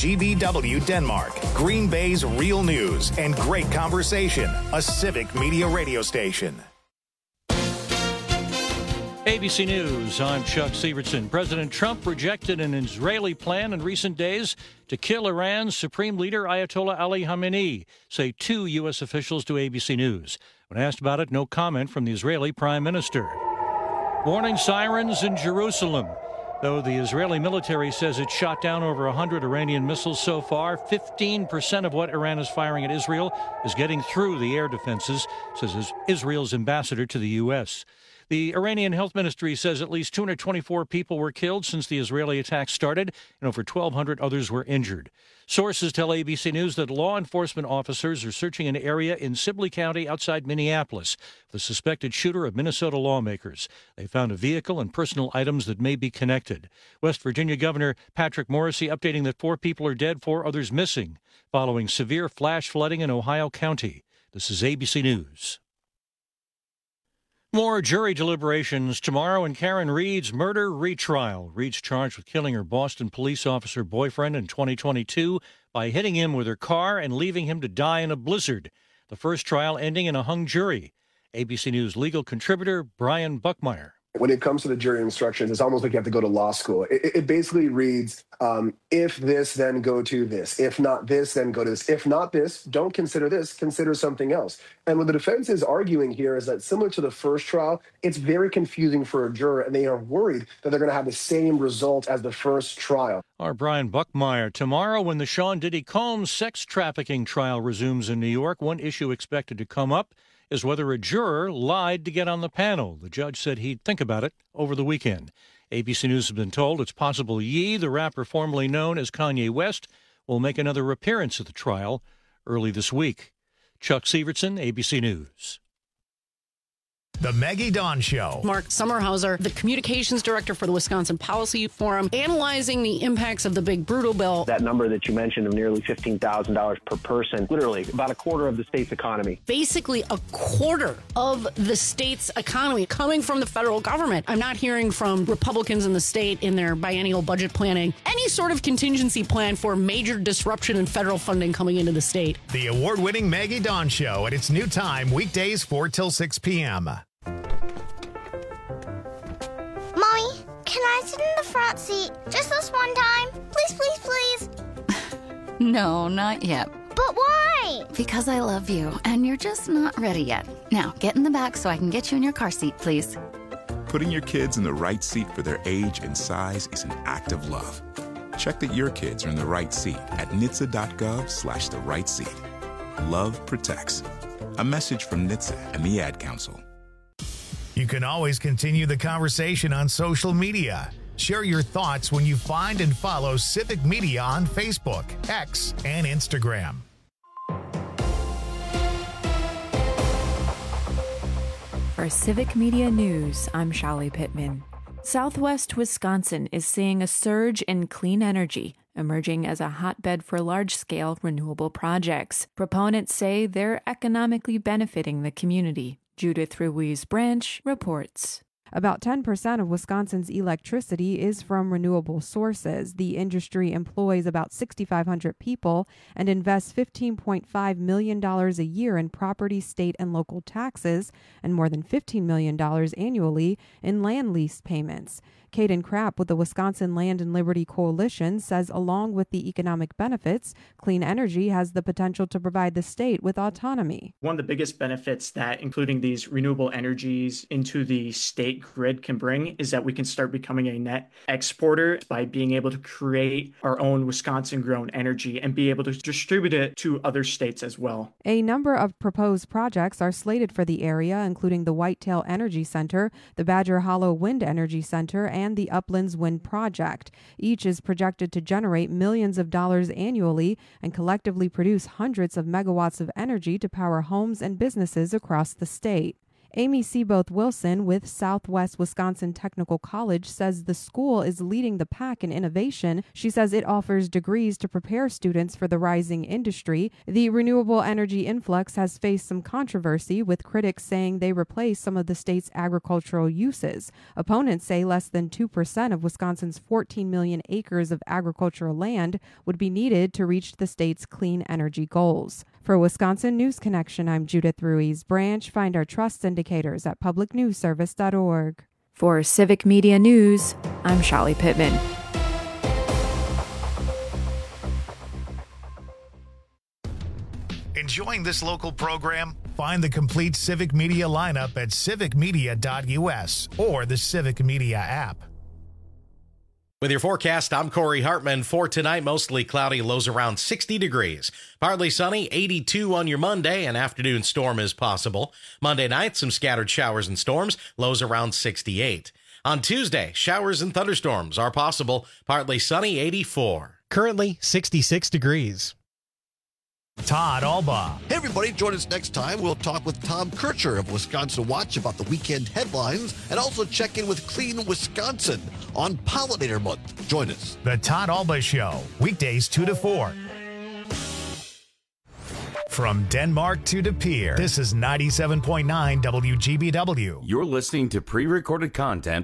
GBW Denmark, Green Bay's real news and great conversation. A civic media radio station. ABC News, I'm Chuck Sievertson. President Trump rejected an Israeli plan in recent days to kill Iran's supreme leader Ayatollah Ali Khamenei, say two U.S. officials to ABC News. When asked about it, no comment from the Israeli prime minister. Warning sirens in Jerusalem. Though the Israeli military says it shot down over 100 Iranian missiles so far, 15% of what Iran is firing at Israel is getting through the air defenses, says Israel's ambassador to the U.S. The Iranian health ministry says at least 224 people were killed since the Israeli attack started, and over 1,200 others were injured. Sources tell ABC News that law enforcement officers are searching an area in Sibley County outside Minneapolis for the suspected shooter of Minnesota lawmakers. They found a vehicle and personal items that may be connected. West Virginia Governor Patrick Morrisey updating that 4 people are dead, 4 others missing, following severe flash flooding in Ohio County. This is ABC News. More jury deliberations tomorrow in Karen Reed's murder retrial. Reed's charged with killing her Boston police officer boyfriend in 2022 by hitting him with her car and leaving him to die in a blizzard. The first trial ending in a hung jury. ABC News legal contributor Brian Buckmeyer. When it comes to the jury instructions, it's almost like you have to go to law school. It basically reads, if this, then go to this. If not this, then go to this. If not this, don't consider this, consider something else. And what the defense is arguing here is that similar to the first trial, it's very confusing for a juror, and they are worried that they're going to have the same result as the first trial. Our Brian Buckmeyer. Tomorrow, when the Sean Diddy Combs sex trafficking trial resumes in New York, one issue expected to come up is whether a juror lied to get on the panel. The judge said he'd think about it over the weekend. ABC News has been told it's possible Ye, the rapper formerly known as Kanye West, will make another appearance at the trial early this week. Chuck Sievertson, ABC News. The Maggie Dawn Show. Mark Sommerhauser, the communications director for the Wisconsin Policy Forum, analyzing the impacts of the big brutal bill. That number that you mentioned of nearly $15,000 per person, literally about a quarter of the state's economy. Basically a quarter of the state's economy coming from the federal government. I'm not hearing from Republicans in the state in their biennial budget planning any sort of contingency plan for major disruption in federal funding coming into the state. The award-winning Maggie Dawn Show at its new time, weekdays 4 till 6 p.m. Mommy, can I sit in the front seat just this one time? Please, please, please. No, not yet. But why? Because I love you, and you're just not ready yet. Now, get in the back so I can get you in your car seat, please. Putting your kids in the right seat for their age and size is an act of love. Check that your kids are in the right seat at NHTSA.gov/the right seat. Love protects. A message from NHTSA and the Ad Council. You can always continue the conversation on social media. Share your thoughts when you find and follow Civic Media on Facebook, X, and Instagram. For Civic Media News, I'm Shali Pittman. Southwest Wisconsin is seeing a surge in clean energy, emerging as a hotbed for large-scale renewable projects. Proponents say they're economically benefiting the community. Judith Ruiz-Branch reports. About 10% of Wisconsin's electricity is from renewable sources. The industry employs about 6,500 people and invests $15.5 million a year in property, state, and local taxes, and more than $15 million annually in land lease payments. Caden Krapp with the Wisconsin Land and Liberty Coalition says along with the economic benefits, clean energy has the potential to provide the state with autonomy. One of the biggest benefits that including these renewable energies into the state grid can bring is that we can start becoming a net exporter by being able to create our own Wisconsin-grown energy and be able to distribute it to other states as well. A number of proposed projects are slated for the area, including the Whitetail Energy Center, the Badger Hollow Wind Energy Center, and the Uplands Wind Project. Each is projected to generate millions of dollars annually and collectively produce hundreds of megawatts of energy to power homes and businesses across the state. Amy Seaboth Wilson with Southwest Wisconsin Technical College says the school is leading the pack in innovation. She says it offers degrees to prepare students for the rising industry. The renewable energy influx has faced some controversy, with critics saying they replace some of the state's agricultural uses. Opponents say less than 2% of Wisconsin's 14 million acres of agricultural land would be needed to reach the state's clean energy goals. For Wisconsin News Connection, I'm Judith Ruiz Branch. Find our trust indicators at publicnewsservice.org. For Civic Media News, I'm Shali Pittman. Enjoying this local program? Find the complete Civic Media lineup at civicmedia.us or the Civic Media app. With your forecast, I'm Corey Hartman. For tonight, mostly cloudy, lows around 60 degrees. Partly sunny, 82 on your Monday. An afternoon storm is possible. Monday night, some scattered showers and storms, lows around 68. On Tuesday, showers and thunderstorms are possible. Partly sunny, 84. Currently, 66 degrees. Todd Alba. Hey, everybody, join us next time. We'll talk with Tom Kircher of Wisconsin Watch about the weekend headlines and also check in with Clean Wisconsin on Pollinator Month. Join us. The Todd Alba Show, weekdays 2 to 4. From Denmark to De Pere, this is 97.9 WGBW. You're listening to pre-recorded content.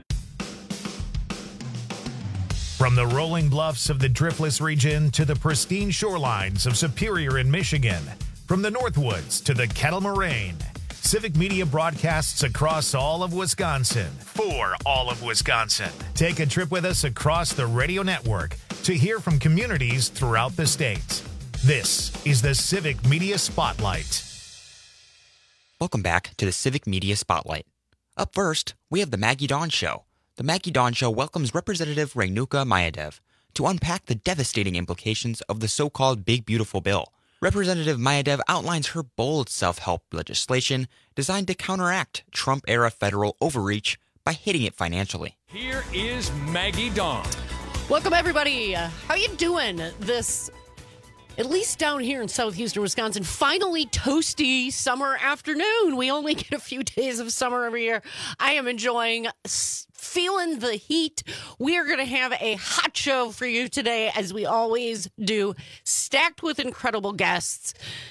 From the rolling bluffs of the Driftless region to the pristine shorelines of Superior in Michigan, from the Northwoods to the Kettle Moraine, Civic Media broadcasts across all of Wisconsin for all of Wisconsin. Take a trip with us across the radio network to hear from communities throughout the state. This is the Civic Media Spotlight. Welcome back to the Civic Media Spotlight. Up first, we have the Maggie Dawn Show. The Maggie Dawn Show welcomes Representative Renuka Mayadev to unpack the devastating implications of the so-called Big Beautiful Bill. Representative Mayadev outlines her bold self-help legislation designed to counteract Trump-era federal overreach by hitting it financially. Here is Maggie Dawn. Welcome, everybody. How you doing this, at least down here in South Houston, Wisconsin, finally toasty summer afternoon? We only get a few days of summer every year. I am enjoying feeling the heat. We are going to have a hot show for you today, as we always do, stacked with incredible guests.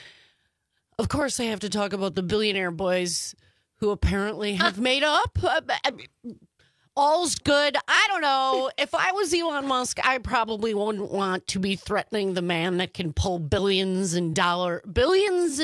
Of course, I have to talk about the billionaire boys who apparently have made up. All's good. I don't know. If I was Elon Musk, I probably wouldn't want to be threatening the man that can pull billions and billions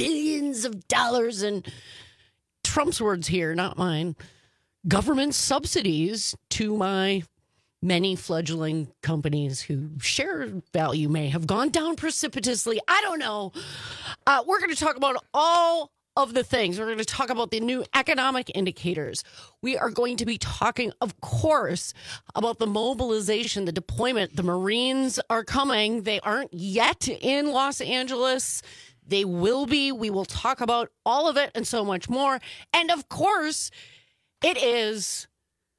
of dollars, and Trump's words here, not mine, government subsidies to my many fledgling companies whose share value may have gone down precipitously. I don't know. We're going to talk about all of the things. We're going to talk about the new economic indicators. We are going to be talking, of course, about the mobilization, the deployment. The Marines are coming. They aren't yet in Los Angeles. They will be. We will talk about all of it and so much more. And of course, it is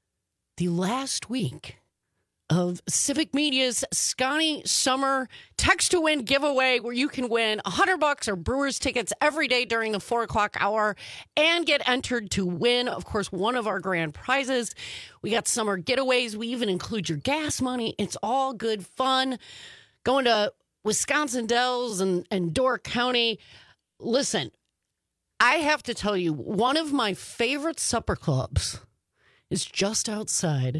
the last week of Civic Media's Scotty Summer Text to Win giveaway, where you can win $100 or Brewers tickets every day during the 4 o'clock hour and get entered to win, of course, one of our grand prizes. We got summer getaways. We even include your gas money. It's all good fun. Going to Wisconsin Dells and Door County. Listen, I have to tell you, one of my favorite supper clubs is just outside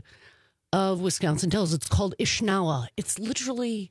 of Wisconsin Dells. It's called Ishnawa. It's literally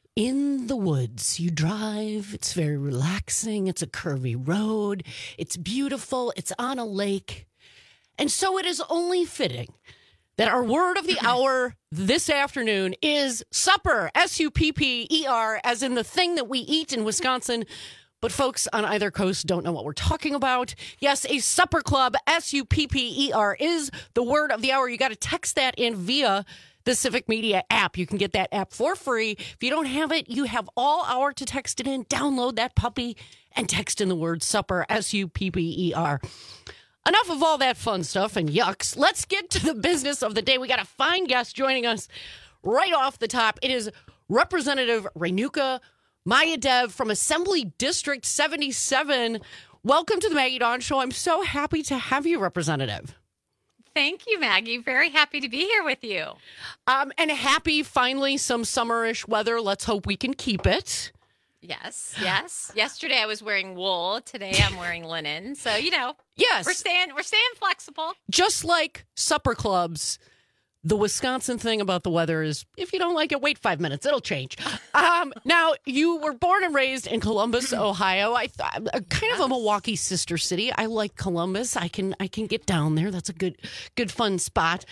in the woods. You drive. It's very relaxing. It's a curvy road. It's beautiful. It's on a lake. And so it is only fitting that our word of the hour this afternoon is supper, S-U-P-P-E-R, as in the thing that we eat in Wisconsin. But folks on either coast don't know what we're talking about. Yes, a supper club, S-U-P-P-E-R, is the word of the hour. You got to text that in via the Civic Media app. You can get that app for free. If you don't have it, you have all hour to text it in. Download that puppy and text in the word supper, S-U-P-P-E-R. Enough of all that fun stuff and yucks. Let's get to the business of the day. We got a fine guest joining us right off the top. It is Representative Renuka Mayadev from Assembly District 77. Welcome to the Maggie Dawn Show. I'm so happy to have you, Representative. Thank you, Maggie. Very happy to be here with you. And happy, finally, some summerish weather. Let's hope we can keep it. Yes. Yesterday I was wearing wool. Today I'm wearing linen. So, yes, we're staying flexible. Just like supper clubs, the Wisconsin thing about the weather is if you don't like it, wait 5 minutes. It'll change. Now, you were born and raised in Columbus, Ohio. I thought kind of a Milwaukee sister city. I like Columbus. I can get down there. That's a good fun spot.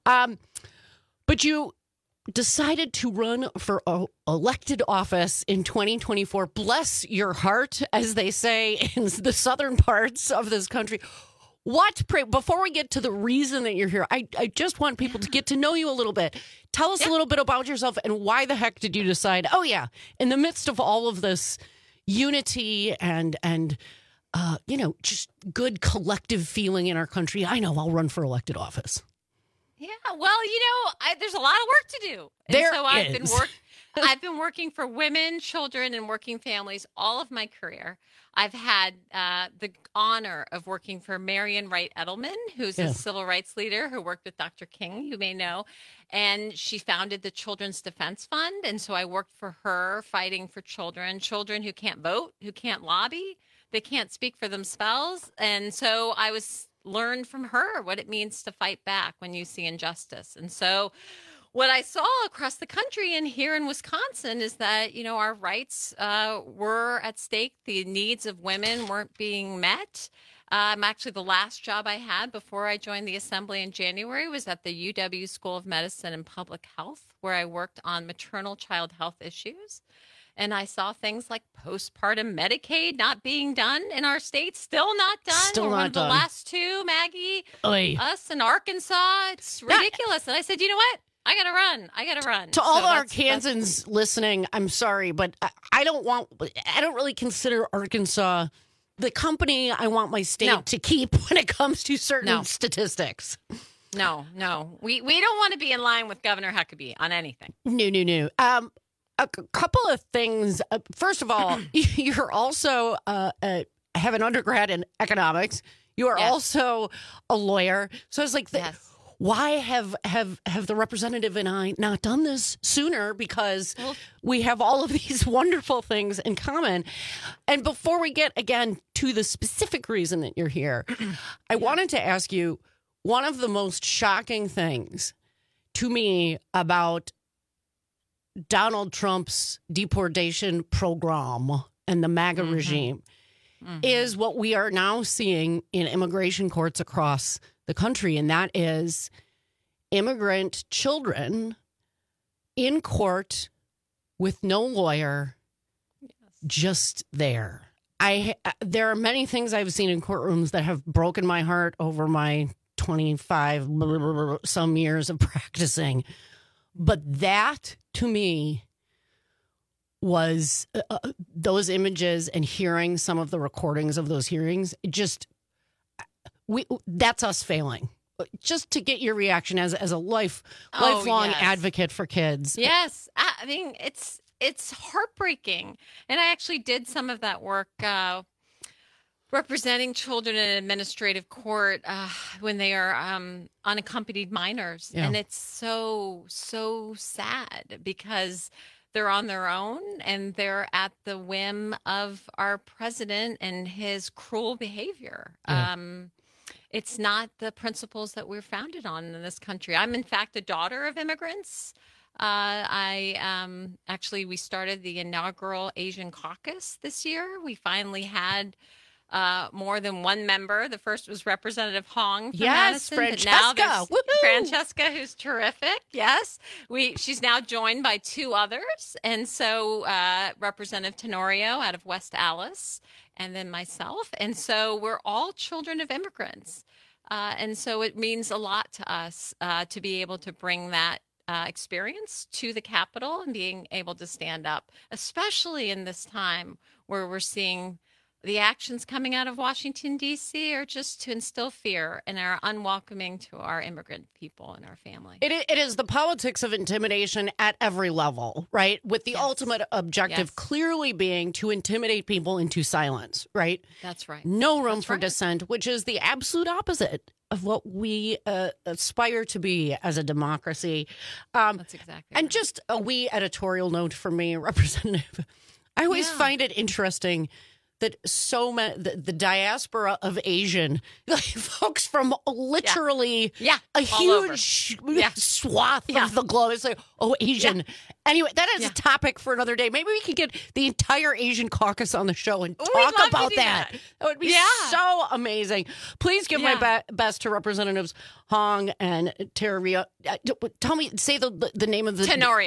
But you decided to run for elected office in 2024. Bless your heart, as they say in the southern parts of this country. Before we get to the reason that you're here, I just want people to get to know you a little bit. Tell us a little bit about yourself and why the heck did you decide, in the midst of all of this unity and just good collective feeling in our country, I know I'll run for elected office. Yeah, well, there's a lot of work to do. And I've been working for women, children, and working families all of my career. I've had the honor of working for Marian Wright Edelman, who's a civil rights leader who worked with Dr. King, you may know. And she founded the Children's Defense Fund. And so I worked for her fighting for children who can't vote, who can't lobby, they can't speak for themselves. And so I learned from her what it means to fight back when you see injustice. And so what I saw across the country and here in Wisconsin is that, our rights were at stake. The needs of women weren't being met. Actually, the last job I had before I joined the Assembly in January was at the UW School of Medicine and Public Health, where I worked on maternal child health issues. And I saw things like postpartum Medicaid not being done in our state, still not done. We're one of the last two, Maggie, us in Arkansas. It's ridiculous. And I said, you know what? I got to run. To all the Arkansans listening, I'm sorry, but I don't really consider Arkansas the company I want my state to keep when it comes to certain statistics. No. We don't want to be in line with Governor Huckabee on anything. No. A couple of things. First of all, you're also have an undergrad in economics. You are also a lawyer. So I was like, why have the representative and I not done this sooner? Because we have all of these wonderful things in common. And before we get, again, to the specific reason that you're here, I wanted to ask you, one of the most shocking things to me about Donald Trump's deportation program and the MAGA regime is what we are now seeing in immigration courts across the country, and that is immigrant children in court with no lawyer, just there. There are many things I've seen in courtrooms that have broken my heart over my 25 some years of practicing. But that, to me, was those images and hearing some of the recordings of those hearings. That's us failing. Just to get your reaction as a lifelong advocate for kids. Yes, I mean it's heartbreaking, and I actually did some of that work. Representing children in administrative court when they are unaccompanied minors. Yeah. And it's so sad because they're on their own and they're at the whim of our president and his cruel behavior. Yeah. It's not the principles that we're founded on in this country. I'm, in fact, a daughter of immigrants. We started the inaugural Asian Caucus this year. We finally had more than one member. The first was Representative Hong from Madison. Francesca. But now Francesca, who's terrific. Yes. She's now joined by two others. And so Representative Tenorio out of West Allis, and then myself. And so we're all children of immigrants. And so it means a lot to us to be able to bring that experience to the Capitol and being able to stand up, especially in this time where we're seeing the actions coming out of Washington, D.C. are just to instill fear and are unwelcoming to our immigrant people and our family. It is the politics of intimidation at every level, right? With the ultimate objective clearly being to intimidate people into silence, right? That's right. No room for dissent, which is the absolute opposite of what we aspire to be as a democracy. That's exactly And just a wee editorial note from me, Representative. I always find it interesting that so many, the diaspora of Asian, like folks from literally a huge swath of the globe. It's like, Asian. Yeah. Anyway, that is a topic for another day. Maybe we can get the entire Asian caucus on the show and talk about that. That would be so amazing. Please give my best to Representatives Hong and Tenorio. Tell me, say the name of the... Tenorio.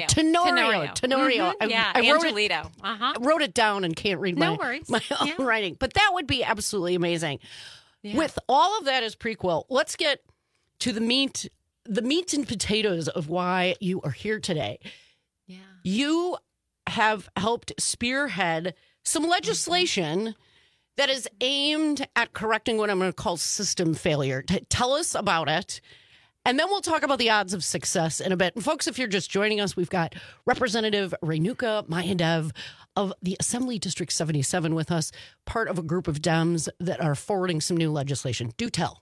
Tenorio. Mm-hmm. Angelito. I wrote it down and can't read my own writing. But that would be absolutely amazing. Yeah. With all of that as prequel, let's get to the meat and potatoes of why you are here today. Yeah. You have helped spearhead some legislation that is aimed at correcting what I'm going to call system failure. Tell us about it, and then we'll talk about the odds of success in a bit. And folks, if you're just joining us, we've got Representative Renuka Mayadev of the Assembly District 77 with us, part of a group of Dems that are forwarding some new legislation. Do tell.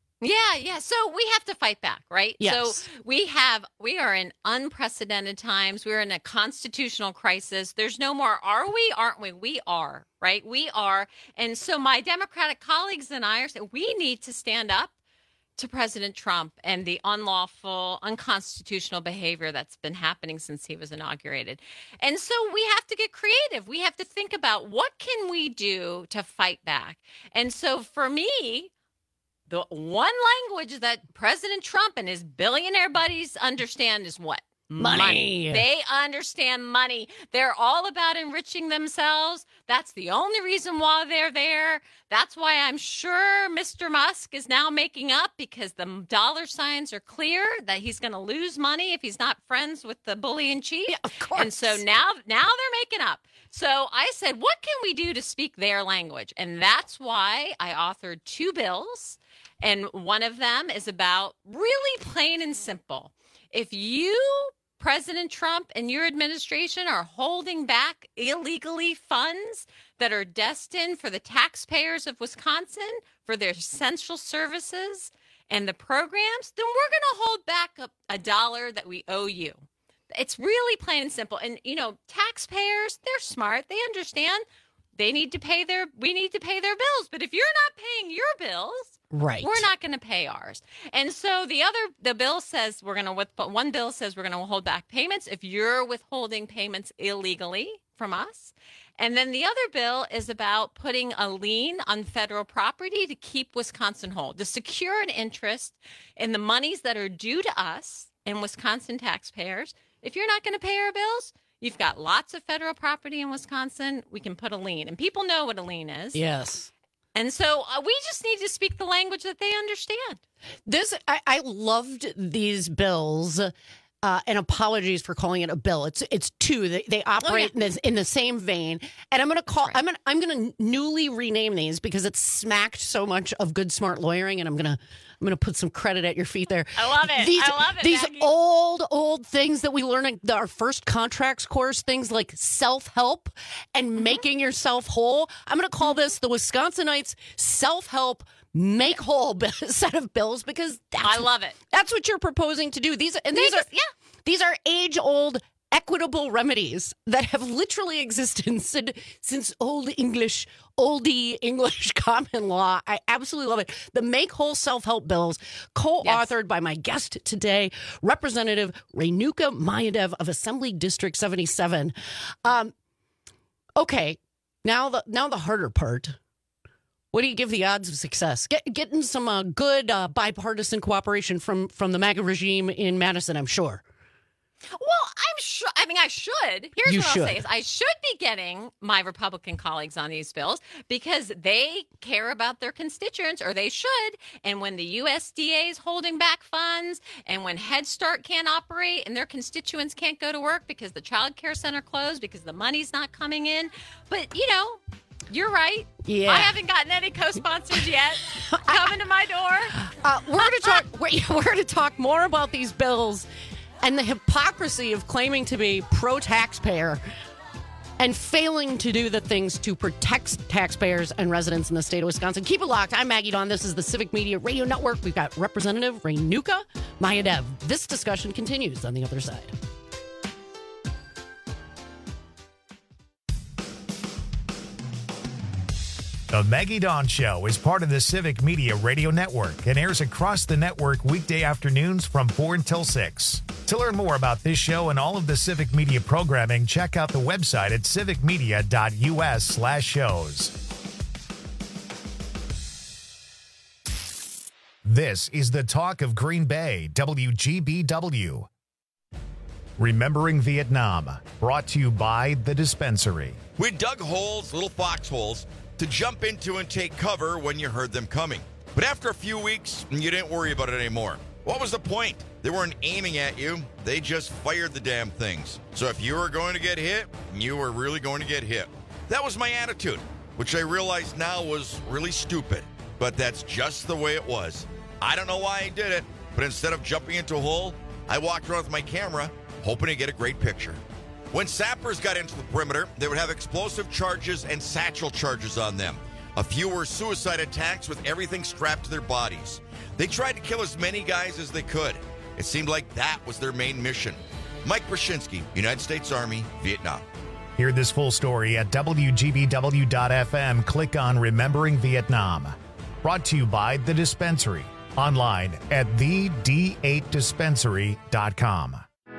Yeah. So we have to fight back, right? Yes. So we are in unprecedented times. We're in a constitutional crisis. There's no more, are we? Aren't we? We are, right? We are. And so my Democratic colleagues and I are saying we need to stand up to President Trump and the unlawful, unconstitutional behavior that's been happening since he was inaugurated. And so we have to get creative. We have to think about what can we do to fight back. And so for me, the one language that President Trump and his billionaire buddies understand is what? Money. They understand money. They're all about enriching themselves. That's the only reason why they're there. That's why I'm sure Mr. Musk is now making up, because the dollar signs are clear that he's going to lose money if he's not friends with the bully in chief. Yeah, of course. And so now they're making up. So I said, what can we do to speak their language? And that's why I authored 2 bills. And one of them is about really plain and simple. If you, President Trump, and your administration are holding back illegally funds that are destined for the taxpayers of Wisconsin for their essential services and the programs, then we're going to hold back a dollar that we owe you. It's really plain and simple. And, taxpayers, they're smart. They understand we need to pay their bills. But if you're not paying your bills, right, we're not going to pay ours. And so the bill says one bill says we're going to hold back payments if you're withholding payments illegally from us. And then the other bill is about putting a lien on federal property to keep Wisconsin whole, to secure an interest in the monies that are due to us and Wisconsin taxpayers. If you're not going to pay our bills, you've got lots of federal property in Wisconsin. We can put a lien, and people know what a lien is. Yes. And so we just need to speak the language that they understand. I loved these bills. And apologies for calling it a bill. It's 2. They operate in the same vein. And I'm going to call. Right. I'm going to newly rename these because it's smacked so much of good smart lawyering. And I'm going to put some credit at your feet there. I love it. These Maggie. old things that we learn in our first contracts course, things like self-help and making yourself whole. I'm going to call this the Wisconsinites self-help make whole set of bills, because I love it. That's what you're proposing to do. These are age-old equitable remedies that have literally existed since oldie English common law. I absolutely love it. The Make Whole Self-Help Bills, co-authored by my guest today, Representative Renuka Mayadev of Assembly District 77. Okay, now the harder part. What do you give the odds of success? Getting some good bipartisan cooperation from the MAGA regime in Madison, I'm sure. Well, I'm sure. I mean, I should. Here's what I'll say is I should be getting my Republican colleagues on these bills because they care about their constituents, or they should. And when the USDA is holding back funds, and when Head Start can't operate and their constituents can't go to work because the child care center closed because the money's not coming in. But, You're right. Yeah. I haven't gotten any co-sponsors yet coming to my door. We're to talk more about these bills and the hypocrisy of claiming to be pro-taxpayer and failing to do the things to protect taxpayers and residents in the state of Wisconsin. Keep it locked. I'm Maggie Dawn. This is the Civic Media Radio Network. We've got Representative Rainuka Mayadev. This discussion continues on the other side. The Maggie Dawn Show is part of the Civic Media Radio Network and airs across the network weekday afternoons from 4 until 6. To learn more about this show and all of the Civic Media programming, check out the website at civicmedia.us/shows. This is the talk of Green Bay, WGBW. Remembering Vietnam, brought to you by The Dispensary. We dug holes, little foxholes, to jump into and take cover when you heard them coming. But after a few weeks, you didn't worry about it anymore. What was the point? They weren't aiming at you. They just fired the damn things. So if you were going to get hit, you were really going to get hit. That was my attitude, which I realize now was really stupid. But that's just the way it was. I don't know why I did it, but instead of jumping into a hole, I walked around with my camera, hoping to get a great picture. When sappers got into the perimeter, they would have explosive charges and satchel charges on them. A few were suicide attacks with everything strapped to their bodies. They tried to kill as many guys as they could. It seemed like that was their main mission. Mike Brzezinski, United States Army, Vietnam. Hear this full story at WGBW.FM. Click on Remembering Vietnam. Brought to you by The Dispensary. Online at thed8dispensary.com.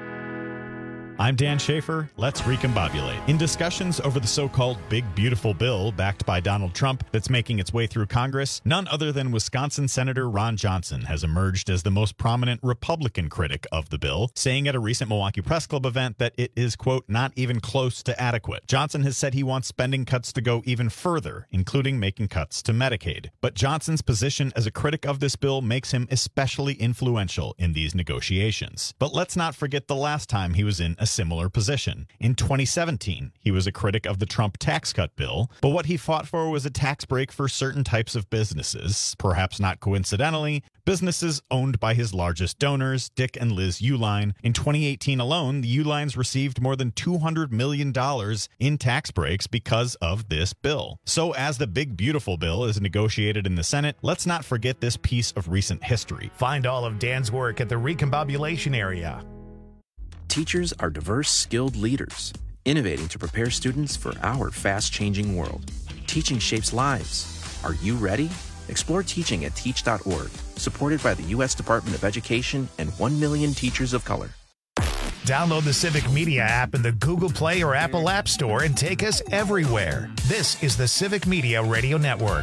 I'm Dan Schaefer. Let's recombobulate. In discussions over the so-called Big Beautiful Bill backed by Donald Trump that's making its way through Congress, none other than Wisconsin Senator Ron Johnson has emerged as the most prominent Republican critic of the bill, saying at a recent Milwaukee Press Club event that it is, quote, not even close to adequate. Johnson has said he wants spending cuts to go even further, including making cuts to Medicaid. But Johnson's position as a critic of this bill makes him especially influential in these negotiations. But let's not forget the last time he was in a similar position. In 2017, he was a critic of the Trump tax cut bill, but what he fought for was a tax break for certain types of businesses, perhaps not coincidentally, businesses owned by his largest donors, Dick and Liz Uihlein. In 2018 alone, the Uihleins received more than $200 million in tax breaks because of this bill. So as the Big Beautiful Bill is negotiated in the Senate, let's not forget this piece of recent history. Find all of Dan's work at the Recombobulation area. Teachers are diverse, skilled leaders, innovating to prepare students for our fast-changing world. Teaching shapes lives. Are you ready? Explore teaching at teach.org, supported by the U.S. Department of Education and 1 million teachers of color. Download the Civic Media app in the Google Play or Apple App Store and take us everywhere. This is the Civic Media Radio Network.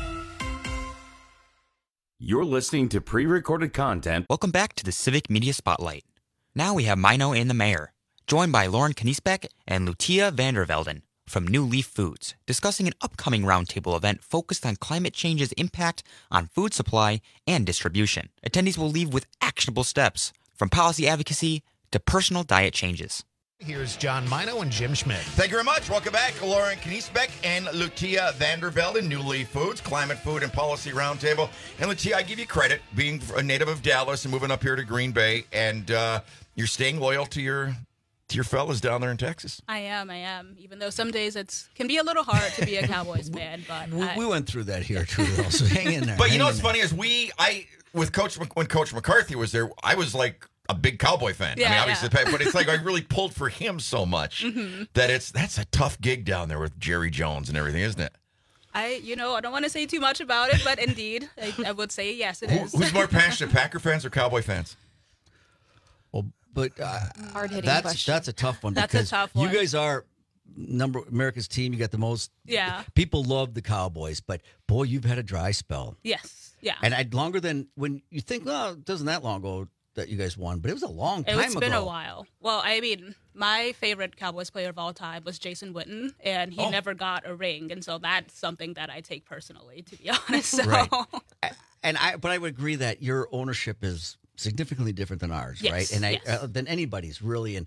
You're listening to pre-recorded content. Welcome back to the Civic Media Spotlight. Now we have Mino and the Mayor, joined by Lauren Kniesbeck and Lucia Vandervelden from New Leaf Foods, discussing an upcoming roundtable event focused on climate change's impact on food supply and distribution. Attendees will leave with actionable steps, from policy advocacy to personal diet changes. Here's John Mino and Jim Schmidt. Thank you very much. Welcome back, Lauren Kniesbeck and Lucia Vandervelden, New Leaf Foods, Climate, Food, and Policy Roundtable. And Lucia, I give you credit, being a native of Dallas and moving up here to Green Bay, and you're staying loyal to your fellas down there in Texas. I am. Even though some days it can be a little hard to be a Cowboys fan, but we went through that here too. So hang in there. But you know what's funny is when Coach McCarthy was there, I was like a big Cowboy fan. Yeah, I mean, obviously, but it's like I really pulled for him so much that that's a tough gig down there with Jerry Jones and everything, isn't it? I don't want to say too much about it, but indeed, I would say yes, it is. Who's more passionate, Packer fans or Cowboy fans? Well, but hard-hitting that's a tough one. That's a tough one. You guys are America's team. You got the most. Yeah. People love the Cowboys, but boy, you've had a dry spell. Yes. Yeah. And longer than when you think. Well, it doesn't that long ago that you guys won, but it was a long time ago. It's been a while. Well, I mean, my favorite Cowboys player of all time was Jason Witten, and he never got a ring, and so that's something that I take personally, to be honest. So. Right. But I would agree that your ownership is significantly different than ours, yes, right? And than anybody's really. And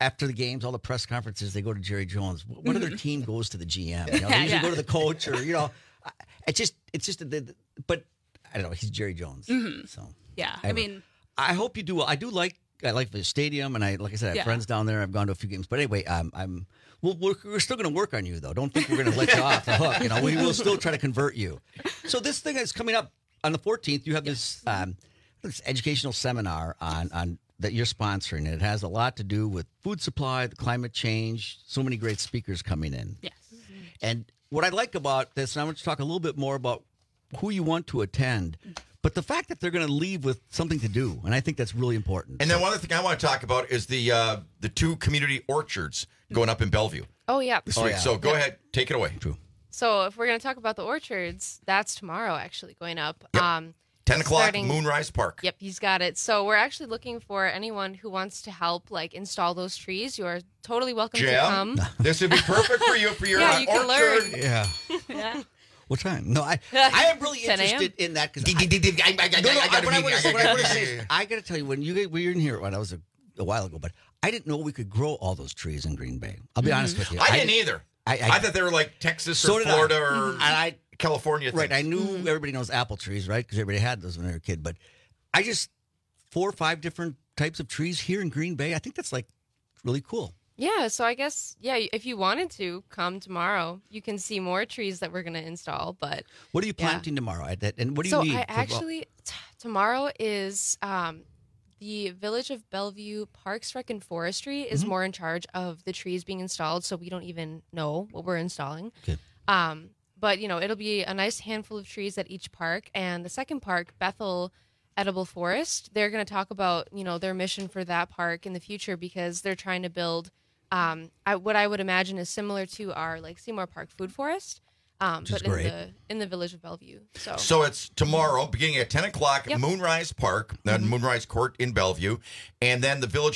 after the games, all the press conferences, they go to Jerry Jones. What other team goes to the GM? They usually go to the coach, or it's just. But I don't know. He's Jerry Jones, so yeah. I hope you do well. I like the stadium, and like I said, I have friends down there. I've gone to a few games, but anyway, we're still going to work on you, though. Don't think we're going to let you off the hook. We will still try to convert you. So this thing is coming up on the 14th. You have this educational seminar on that you're sponsoring. It has a lot to do with food supply, the climate change. So many great speakers coming in. Yes. And what I like about this, and I want to talk a little bit more about who you want to attend. But the fact that they're going to leave with something to do, and I think that's really important. And then one other thing I want to talk about is the 2 community orchards going up in Bellevue. Oh, yeah. So go ahead, take it away. True. So if we're going to talk about the orchards, that's tomorrow actually going up. Yep. 10 o'clock, Moonrise Park. Yep, he's got it. So we're actually looking for anyone who wants to help install those trees. You are totally welcome to come. This would be perfect for you for your you can orchard. learn. Yeah. Yeah. What time? No, I am really 10 a.m.? interested in that because I got to tell you, when you were in here when I was a while ago, but I didn't know we could grow all those trees in Green Bay. I'll be honest with you. I didn't either. I thought they were like Texas or Florida or California things. Right, I knew everybody knows apple trees, right? Because everybody had those when they were a kid. But I just 4 or 5 different types of trees here in Green Bay. I think that's really cool. Yeah, so I guess, if you wanted to come tomorrow, you can see more trees that we're going to install. But what are you planting tomorrow? And what do you need? Tomorrow is the Village of Bellevue Parks, Rec, and Forestry is more in charge of the trees being installed, so we don't even know what we're installing. Okay. But, it'll be a nice handful of trees at each park. And the second park, Bethel Edible Forest, they're going to talk about, their mission for that park in the future because they're trying to build what I would imagine is similar to our Seymour Park Food Forest, but in the Village of Bellevue. So it's tomorrow, beginning at 10 o'clock, Moonrise Park, Moonrise Court in Bellevue, and then the Village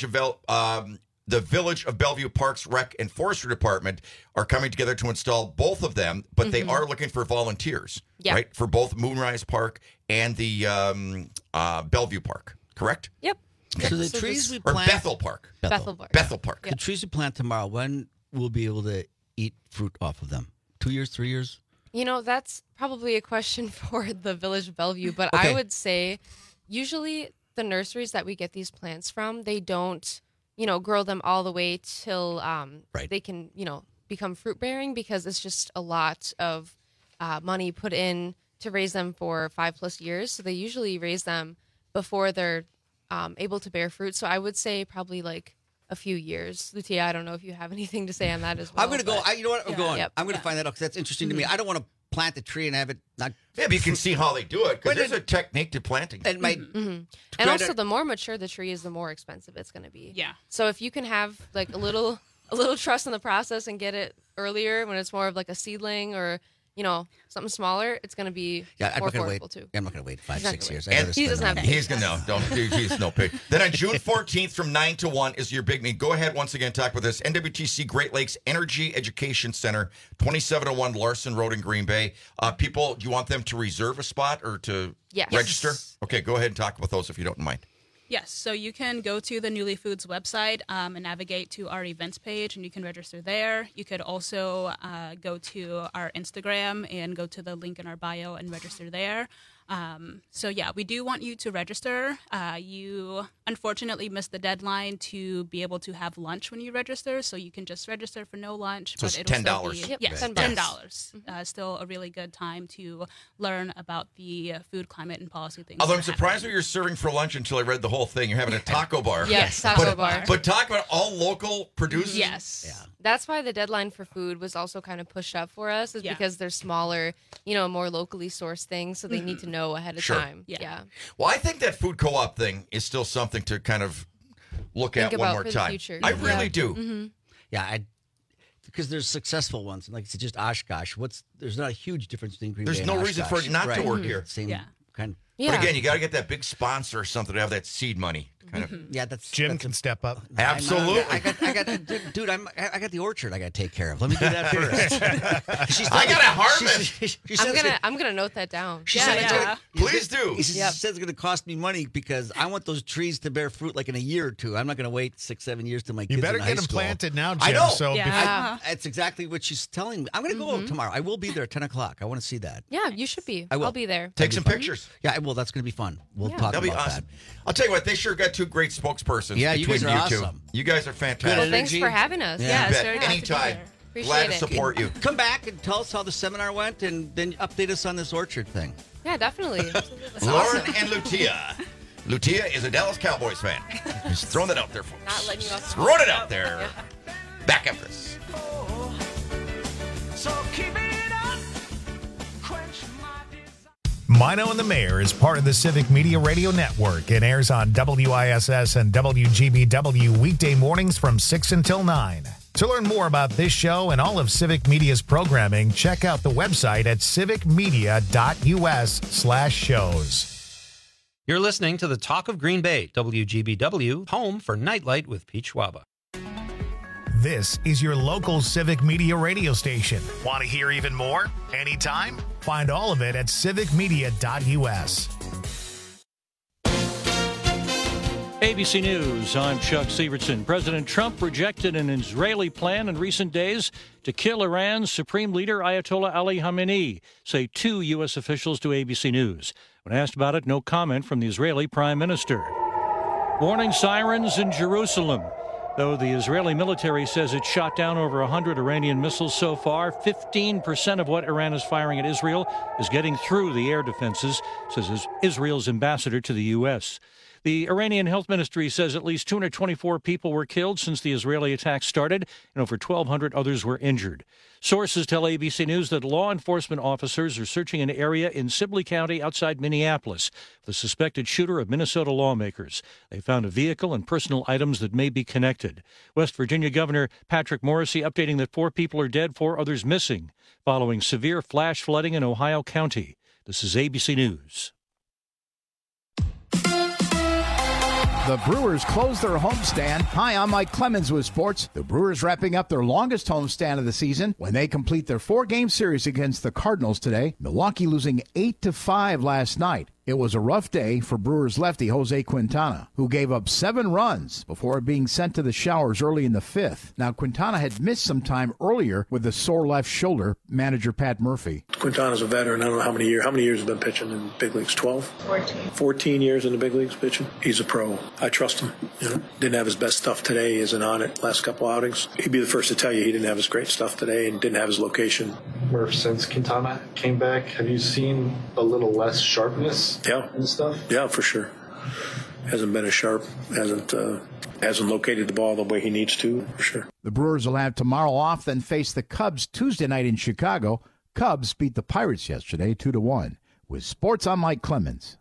of Bellevue Parks, Rec, and Forestry Department are coming together to install both of them, but they are looking for volunteers, right, for both Moonrise Park and the Bellevue Park, correct? Yep. Okay. So the trees we plant... Or Bethel Park. Bethel Park. Yep. The trees we plant tomorrow, when we'll be able to eat fruit off of them? 2 years, 3 years? That's probably a question for the Village of Bellevue, but I would say usually the nurseries that we get these plants from, they don't, grow them all the way till they can, become fruit bearing because it's just a lot of money put in to raise them for 5+ years. So they usually raise them before they're able to bear fruit. So I would say probably a few years. Lucia, I don't know if you have anything to say on that as well. I'm going to go. You know what? I'm going. Yep. I'm going to find that out because that's interesting to me. I don't want to plant the tree and have it not. Yeah, but you can see how they do it because there's a technique to planting. It might. And also, the more mature the tree is, the more expensive it's going to be. Yeah. So if you can have a little trust in the process and get it earlier when it's more of a seedling or something smaller, it's going to be more affordable too. I'm not going to wait 5-6 years. And he doesn't have He's going to he's no pig. Then on June 14th from 9 to 1 is your big meeting. Go ahead once again, talk with us. NWTC Great Lakes Energy Education Center, 2701 Larson Road in Green Bay. People, do you want them to reserve a spot or to register? Okay, go ahead and talk with those if you don't mind. Yes, so you can go to the Newly Foods website and navigate to our events page, and you can register there. You could also go to our Instagram and go to the link in our bio and register there. We do want you to register. You unfortunately missed the deadline to be able to have lunch when you register, so you can just register for no lunch. So it's $10. Yes, $10. Still a really good time to learn about the food, climate, and policy things. Although I'm surprised what you're serving for lunch until I read the whole thing. You're having a taco bar. Yes, taco bar. But talk about all local producers. Yes. Yeah. That's why the deadline for food was also kind of pushed up for us, is because they're smaller, more locally sourced things, so they need to know ahead of time. Yeah. Well, I think that food co-op thing is still something to kind of look at one more time. I really do. Mm-hmm. Yeah, because there's successful ones, and like I said, just Oshkosh. There's not a huge difference between Green Bay and Oshkosh. There's no reason for it not to work here. Same kind. Yeah. But again, you got to get that big sponsor or something to have that seed money. Kind of. Yeah, Jim can step up. Absolutely. I got, dude. I got the orchard. I got to take care of. Let me do that first. I got to harvest. I'm gonna note that down. Please do. He says it's going to cost me money because I want those trees to bear fruit like in a year or two. I'm not going to wait 6-7 years till my kids. You better in high get them school. planted now, Jim. I know. So that's exactly what she's telling me. I'm going to go tomorrow. I will be there at 10 o'clock. I want to see that. Yeah, you should be. I will. I'll be there. Take some pictures. Yeah, well, that's going to be fun. We'll talk That'll about be awesome. that. I'll tell you what, they sure got 2 great spokespersons. Yeah, you guys are two. awesome. You guys are fantastic. Well, thanks for having us. Yeah, it's very nice to be anytime. here. Appreciate Glad to it. support you. Come back and tell us how the seminar went, and then update us on this orchard thing. Yeah, definitely. Lauren and Lutia. Lutia is a Dallas Cowboys fan. Just throwing that out there, folks. Not letting you off. Throwing it out there. Back after this. So keep it up. Mino and the Mayor is part of the Civic Media Radio Network and airs on WISS and WGBW weekday mornings from 6 until 9. To learn more about this show and all of Civic Media's programming, check out the website at civicmedia.us/shows. You're listening to the Talk of Green Bay, WGBW, home for Nightlight with Pete Schwaba. This is your local Civic Media radio station. Want to hear even more? Anytime? Find all of it at civicmedia.us. ABC News, I'm Chuck Severson. President Trump rejected an Israeli plan in recent days to kill Iran's Supreme Leader Ayatollah Ali Khamenei, say 2 U.S. officials to ABC News. When asked about it, no comment from the Israeli Prime Minister. Warning sirens in Jerusalem. Though the Israeli military says it shot down over 100 Iranian missiles so far, 15% of what Iran is firing at Israel is getting through the air defenses, says Israel's ambassador to the U.S. The Iranian Health Ministry says at least 224 people were killed since the Israeli attack started, and over 1,200 others were injured. Sources tell ABC News that law enforcement officers are searching an area in Sibley County outside Minneapolis for the suspected shooter of Minnesota lawmakers. They found a vehicle and personal items that may be connected. West Virginia Governor Patrick Morrisey updating that 4 people are dead, 4 others missing, following severe flash flooding in Ohio County. This is ABC News. The Brewers close their homestand. Hi, I'm Mike Clemens with sports. The Brewers wrapping up their longest homestand of the season when they complete their 4-game series against the Cardinals today. Milwaukee losing 8-5 last night. It was a rough day for Brewers lefty Jose Quintana, who gave up 7 runs before being sent to the showers early in the 5th. Now, Quintana had missed some time earlier with a sore left shoulder, manager Pat Murphy. Quintana's a veteran. I don't know how many years. How many years has been pitching in the big leagues? 12? 14 years in the big leagues pitching. He's a pro. I trust him. Didn't have his best stuff today. He isn't on it last couple outings. He'd be the first to tell you he didn't have his great stuff today and didn't have his location. Murph, since Quintana came back, have you seen a little less sharpness? Yeah. And stuff? Yeah, for sure. Hasn't been as sharp. Hasn't located the ball the way he needs to, for sure. The Brewers will have tomorrow off, then face the Cubs Tuesday night in Chicago. Cubs beat the Pirates yesterday 2-1. With sports, I'm Mike Clemens.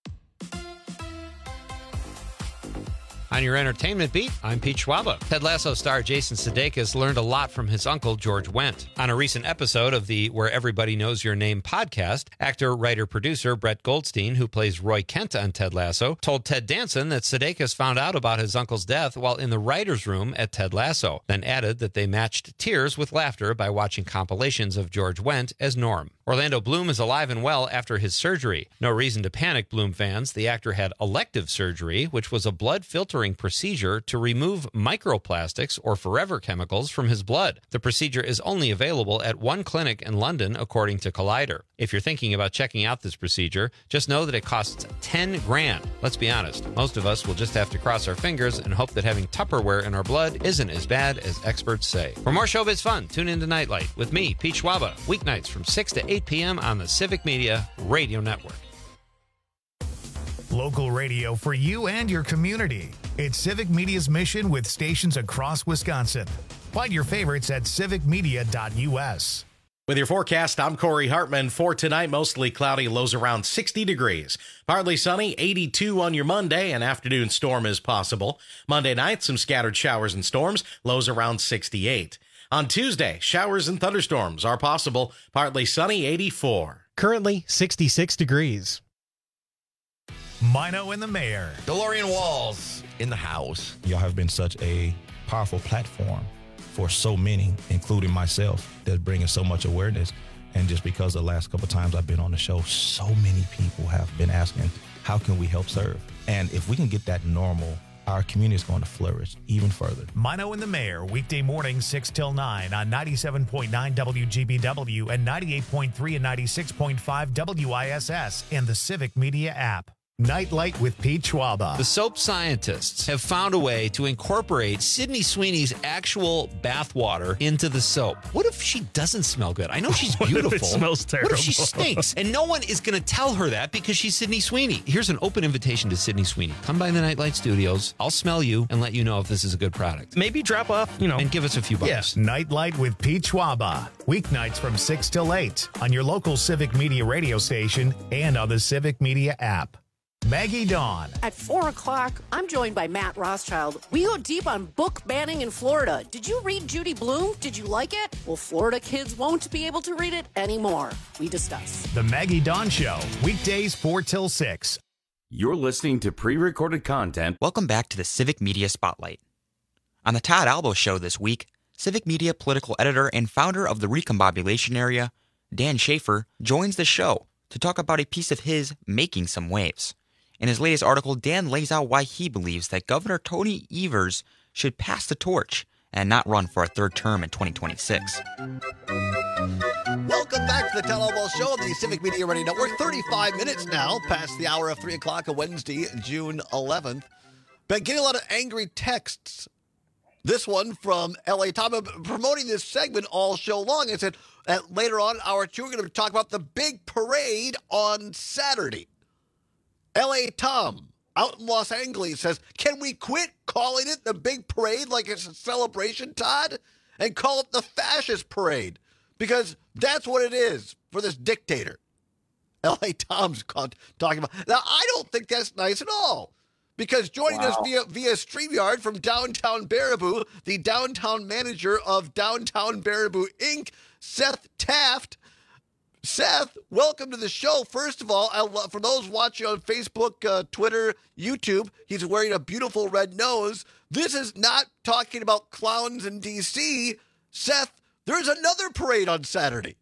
On your entertainment beat, I'm Pete Schwaba. Ted Lasso star Jason Sudeikis learned a lot from his uncle, George Wendt. On a recent episode of the Where Everybody Knows Your Name podcast, actor, writer, producer Brett Goldstein, who plays Roy Kent on Ted Lasso, told Ted Danson that Sudeikis found out about his uncle's death while in the writer's room at Ted Lasso, then added that they matched tears with laughter by watching compilations of George Wendt as Norm. Orlando Bloom is alive and well after his surgery. No reason to panic, Bloom fans. The actor had elective surgery, which was a blood filtering procedure to remove microplastics or forever chemicals from his blood. The procedure is only available at one clinic in London, according to Collider. If you're thinking about checking out this procedure, just know that it costs $10,000. Let's be honest, most of us will just have to cross our fingers and hope that having Tupperware in our blood isn't as bad as experts say. For more showbiz fun, tune in to Nightlight with me, Pete Schwaba, weeknights from 6 to 8 p.m. on the Civic Media Radio Network. Local radio for you and your community. It's Civic Media's mission with stations across Wisconsin. Find your favorites at civicmedia.us. With your forecast, I'm Corey Hartman. For tonight, mostly cloudy, lows around 60 degrees. Partly sunny, 82 on your Monday. An afternoon storm is possible. Monday night, some scattered showers and storms, lows around 68. On Tuesday, showers and thunderstorms are possible. Partly sunny, 84. Currently 66 degrees. Mino and the Mayor. DeLorean Walls in the house. Y'all have been such a powerful platform for so many, including myself, that's bringing so much awareness. And just because the last couple of times I've been on the show, so many people have been asking, how can we help serve? And if we can get that normal, our community is going to flourish even further. Mino and the Mayor, weekday mornings 6 till 9 on 97.9 WGBW and 98.3 and 96.5 WISS and the Civic Media app. Nightlight with Pete Schwaba. The soap scientists have found a way to incorporate Sydney Sweeney's actual bath water into the soap. What if she doesn't smell good? I know she's beautiful. What if it smells terrible? What if she stinks? And no one is going to tell her that because she's Sydney Sweeney. Here's an open invitation to Sydney Sweeney. Come by the Nightlight Studios. I'll smell you and let you know if this is a good product. Maybe drop off, and give us a few bucks. Yes. Nightlight with Pete Schwaba. Weeknights from 6 till 8 on your local Civic Media radio station and on the Civic Media app. Maggie Dawn. At 4 o'clock, I'm joined by Matt Rothschild. We go deep on book banning in Florida. Did you read Judy Blume? Did you like it? Well, Florida kids won't be able to read it anymore. We discuss. The Maggie Dawn Show. Weekdays 4 till 6. You're listening to pre-recorded content. Welcome back to the Civic Media Spotlight. On the Todd Albo Show this week, Civic Media political editor and founder of the Recombobulation Area, Dan Schaefer, joins the show to talk about a piece of his Making Some Waves. In his latest article, Dan lays out why he believes that Governor Tony Evers should pass the torch and not run for a third term in 2026. Welcome back to the Todd Albo Show on the Civic Media Radio Network. 35 minutes now past the hour of 3 o'clock on Wednesday, June 11th. Been getting a lot of angry texts. This one from L.A. Tom, promoting this segment all show long. It said later on, hour 2, we're going to talk about the big parade on Saturday. L.A. Tom, out in Los Angeles, says, can we quit calling it the big parade like it's a celebration, Todd, and call it the fascist parade? Because that's what it is for this dictator. L.A. Tom's talking about. Now, I don't think that's nice at all. Because joining us via StreamYard from downtown Baraboo, the downtown manager of Downtown Baraboo, Inc., Seth Taft. Seth, welcome to the show. First of all, for those watching on Facebook, Twitter, YouTube, he's wearing a beautiful red nose. This is not talking about clowns in D.C. Seth, there's another parade on Saturday.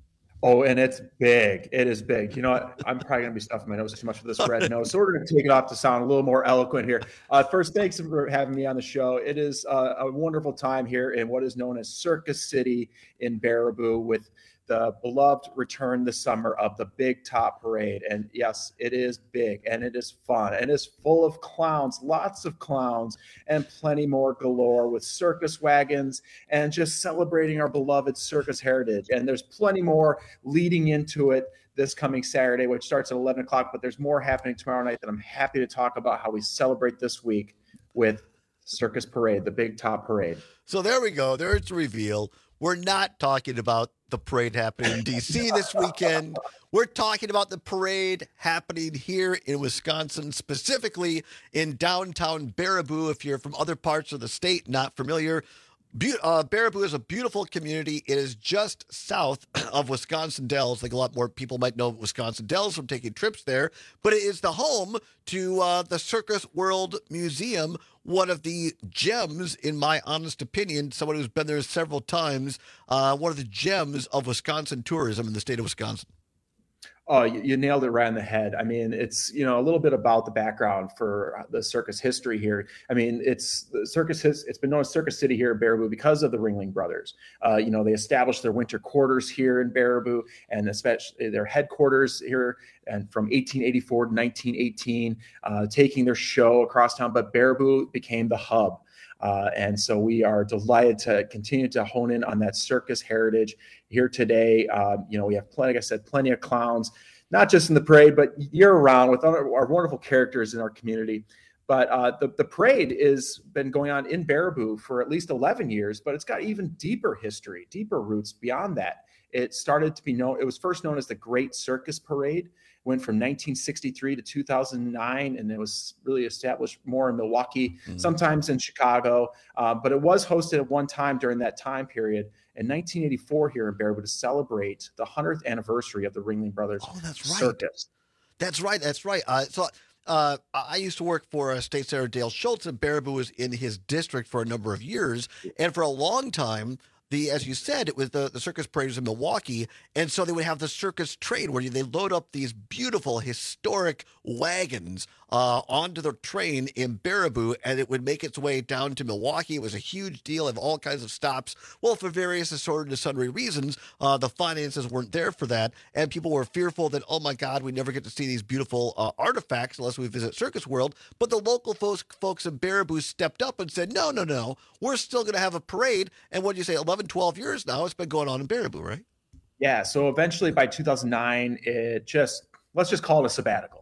Oh, and it's big. It is big. You know what? I'm probably going to be stuffing my nose too much for this red nose, so we're going to take it off to sound a little more eloquent here. First, thanks for having me on the show. It is a wonderful time here in what is known as Circus City in Baraboo with the beloved return this summer of the Big Top Parade. And yes, it is big and it is fun and it's full of clowns, lots of clowns and plenty more galore with circus wagons and just celebrating our beloved circus heritage. And there's plenty more leading into it this coming Saturday, which starts at 11 o'clock, but there's more happening tomorrow night that I'm happy to talk about how we celebrate this week with Circus Parade, the Big Top Parade. So there we go. There's the reveal. We're not talking about the parade happening in D.C. this weekend. We're talking about the parade happening here in Wisconsin, specifically in downtown Baraboo. If you're from other parts of the state, not familiar, Baraboo is a beautiful community. It is just south of Wisconsin Dells. Like a lot more people might know Wisconsin Dells from taking trips there, but it is the home to the Circus World Museum, one of the gems, in my honest opinion, someone who's been there several times, one of the gems of Wisconsin tourism in the state of Wisconsin. Oh, you nailed it right on the head. I mean, it's, a little bit about the background for the circus history here. I mean, it's been known as Circus City here in Baraboo because of the Ringling Brothers. They established their winter quarters here in Baraboo and especially their headquarters here and from 1884 to 1918, taking their show across town. But Baraboo became the hub. And so we are delighted to continue to hone in on that circus heritage here today. We have plenty of clowns, not just in the parade, but year round with our wonderful characters in our community. But the parade has been going on in Baraboo for at least 11 years, but it's got even deeper history, deeper roots beyond that. It was first known as the Great Circus Parade, went from 1963 to 2009, and it was really established more in Milwaukee, sometimes in Chicago, but it was hosted at one time during that time period in 1984 here in Baraboo to celebrate the 100th anniversary of the Ringling Brothers Circus. That's right. So I used to work for State Senator Dale Schultz, and Baraboo was in his district for a number of years. And for a long time, as you said, it was the circus parade was in Milwaukee, and so they would have the circus train where they load up these beautiful historic wagons onto the train in Baraboo, and it would make its way down to Milwaukee. It was a huge deal, of all kinds of stops. Well, for various assorted and sundry reasons, the finances weren't there for that, and people were fearful that, oh my God, we never get to see these beautiful artifacts unless we visit Circus World. But the local folks in Baraboo stepped up and said, no, we're still going to have a parade. And what do you say, 11, 12 years now, it's been going on in Baraboo, right? Yeah, so eventually by 2009, let's just call it a sabbatical.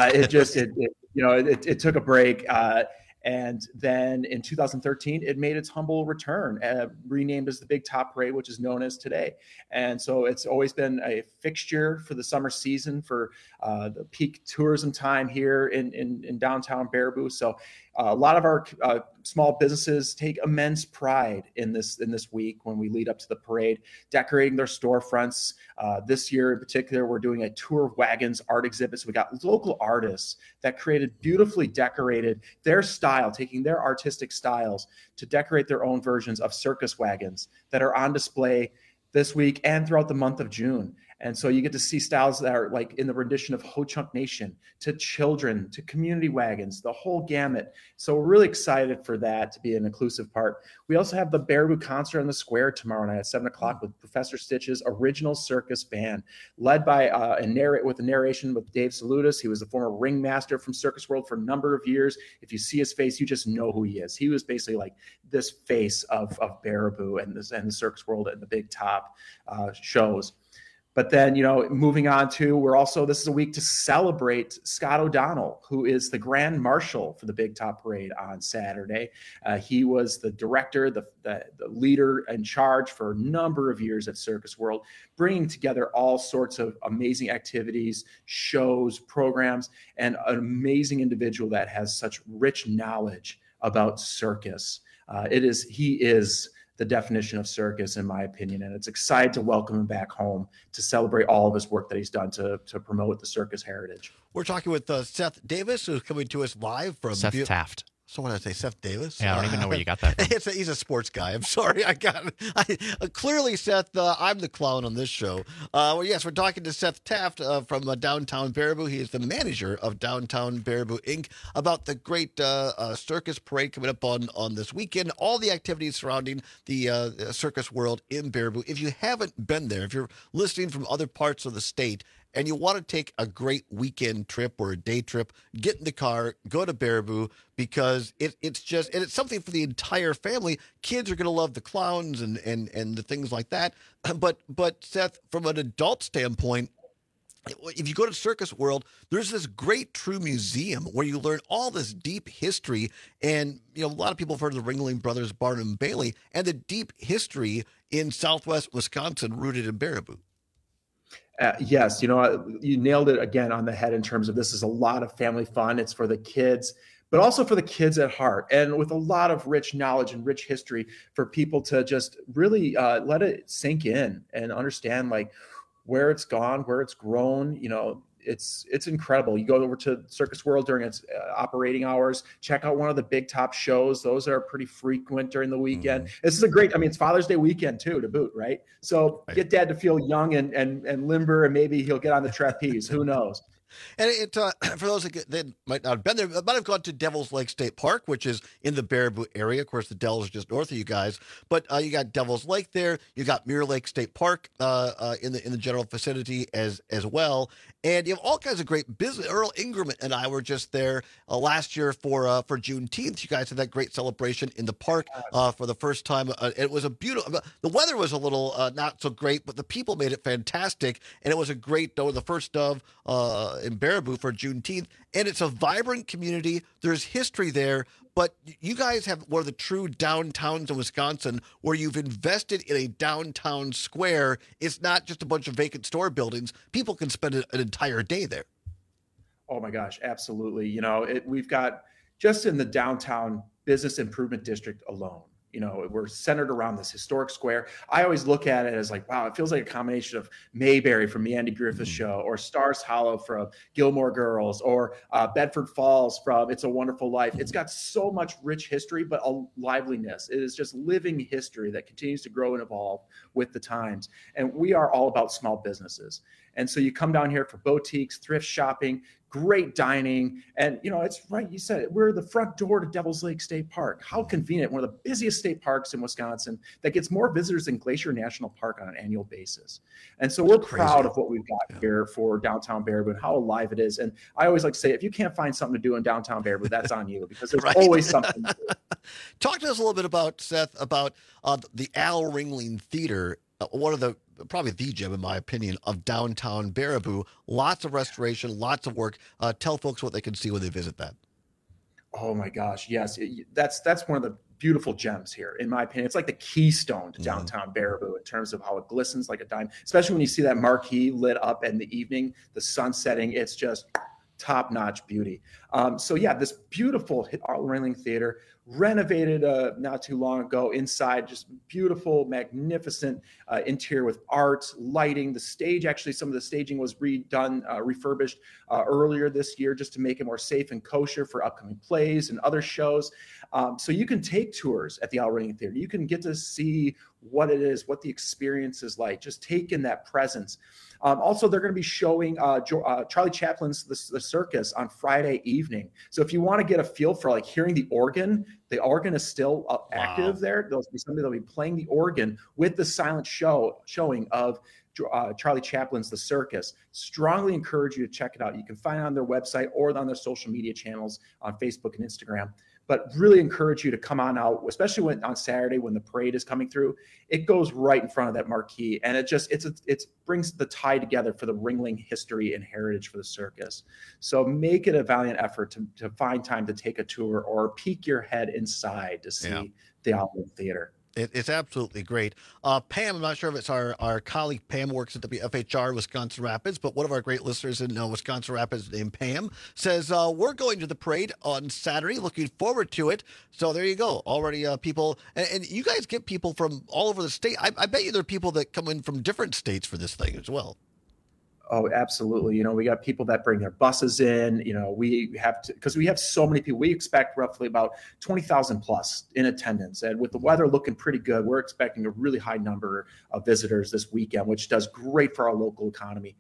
It took a break. And then in 2013, it made its humble return, renamed as the Big Top Parade, which is known as today. And so it's always been a fixture for the summer season for the peak tourism time here in downtown Baraboo. So a lot of our small businesses take immense pride in this week when we lead up to the parade, decorating their storefronts. This year in particular, we're doing a tour of wagons art exhibit. So we got local artists that created beautifully decorated their style, taking their artistic styles to decorate their own versions of circus wagons that are on display this week and throughout the month of June. And so you get to see styles that are like in the rendition of Ho Chunk Nation, to children, to community wagons, the whole gamut. So we're really excited for that to be an inclusive part. We also have the Baraboo concert on the square tomorrow night at 7 o'clock with Professor Stitch's original circus band, led by a narration with Dave Salutis. He was the former ringmaster from Circus World for a number of years. If you see his face, you just know who he is. He was basically like this face of Baraboo and the Circus World and the Big Top shows. But then, moving on to, this is a week to celebrate Scott O'Donnell, who is the Grand Marshal for the Big Top Parade on Saturday. He was the director, the leader in charge for a number of years at Circus World, bringing together all sorts of amazing activities, shows, programs, and an amazing individual that has such rich knowledge about circus. He is the definition of circus, in my opinion, and it's exciting to welcome him back home to celebrate all of his work that he's done to promote the circus heritage. We're talking with Seth Davis, who's coming to us live from Seth Taft. So when I say Seth Davis, yeah, I don't even know where you got that from. He's a sports guy. I'm sorry, clearly, Seth. I'm the clown on this show. Yes, we're talking to Seth Taft from Downtown Baraboo. He is the manager of Downtown Baraboo Inc. about the great circus parade coming up on this weekend. All the activities surrounding the Circus World in Baraboo. If you haven't been there, if you're listening from other parts of the state, and you want to take a great weekend trip or a day trip, get in the car, go to Baraboo, because it's something for the entire family. Kids are going to love the clowns and the things like that. But Seth, from an adult standpoint, if you go to Circus World, there's this great true museum where you learn all this deep history. And, a lot of people have heard of the Ringling Brothers, Barnum and Bailey, and the deep history in Southwest Wisconsin rooted in Baraboo. Yes, you nailed it again on the head in terms of this is a lot of family fun. It's for the kids, but also for the kids at heart, and with a lot of rich knowledge and rich history for people to just really let it sink in and understand like where it's gone, where it's grown. It's incredible. You go over to Circus World during its operating hours, check out one of the Big Top shows. Those are pretty frequent during the weekend. Mm-hmm. This is it's Father's Day weekend too, to boot, right? So get dad to feel young and limber, and maybe he'll get on the trapeze. Who knows? And for those that might not have been there, might have gone to Devil's Lake State Park, which is in the Baraboo area. Of course, the Dells are just north of you guys. But you got Devil's Lake there. You got Mirror Lake State Park in the general vicinity as well. And you have all kinds of great business. Earl Ingram and I were just there last year for Juneteenth. You guys had that great celebration in the park for the first time. It was a beautiful. The weather was a little not so great, but the people made it fantastic, and it was a great. The first of in Baraboo for Juneteenth, and it's a vibrant community. There's history there, but you guys have one of the true downtowns in Wisconsin where you've invested in a downtown square. It's not just a bunch of vacant store buildings. People can spend an entire day there. Oh my gosh, absolutely. We've got just in the downtown business improvement district alone, We're centered around this historic square. I always look at it as like, wow, it feels like a combination of Mayberry from the Andy Griffith Show, or Stars Hollow from Gilmore Girls, or Bedford Falls from It's a Wonderful Life. It's got so much rich history, but a liveliness. It is just living history that continues to grow and evolve with the times. And we are all about small businesses. And so you come down here for boutiques, thrift shopping, great dining. And, it's right. You said it. We're the front door to Devil's Lake State Park. How convenient. One of the busiest state parks in Wisconsin that gets more visitors than Glacier National Park on an annual basis. And so we're proud of what we've got here for downtown Baraboo and how alive it is. And I always like to say, if you can't find something to do in downtown Baraboo, that's on you, because there's always something to do. Talk to us a little bit about, Seth, about the Al Ringling Theater, one of the probably the gem, in my opinion, of downtown Baraboo. Lots of restoration, lots of work. Tell folks what they can see when they visit that. Oh my gosh, yes, that's one of the beautiful gems here, in my opinion. It's like the keystone to downtown Baraboo in terms of how it glistens like a dime, especially when you see that marquee lit up in the evening, the sun setting. It's just top-notch beauty. This beautiful Al Ringling Theater, renovated not too long ago. Inside, just beautiful, magnificent interior with art, lighting. The stage, actually, some of the staging was redone, refurbished earlier this year, just to make it more safe and kosher for upcoming plays and other shows. So you can take tours at the Al Ringling Theater. You can get to see what it is, what the experience is like, just take in that presence. Also, they're going to be showing Charlie Chaplin's The Circus on Friday evening. So if you want to get a feel for like hearing the organ is still active there. There'll be somebody that'll be playing the organ with the silent showing of Charlie Chaplin's The Circus. Strongly encourage you to check it out. You can find it on their website or on their social media channels on Facebook and Instagram. But really encourage you to come on out, especially on Saturday when the parade is coming through. It goes right in front of that marquee, and it brings the tie together for the Ringling history and heritage for the circus. So make it a valiant effort to find time to take a tour or peek your head inside to see the Al Ringling Theater. It's absolutely great. Pam, I'm not sure if it's our colleague Pam works at WFHR Wisconsin Rapids, but one of our great listeners in Wisconsin Rapids named Pam says, we're going to the parade on Saturday. Looking forward to it. So there you go. Already people, and you guys get people from all over the state. I bet you there are people that come in from different states for this thing as well. Oh, absolutely. We got people that bring their buses in. We have to, because we have so many people. We expect roughly about 20,000 plus in attendance. And with the weather looking pretty good, we're expecting a really high number of visitors this weekend, which does great for our local economy.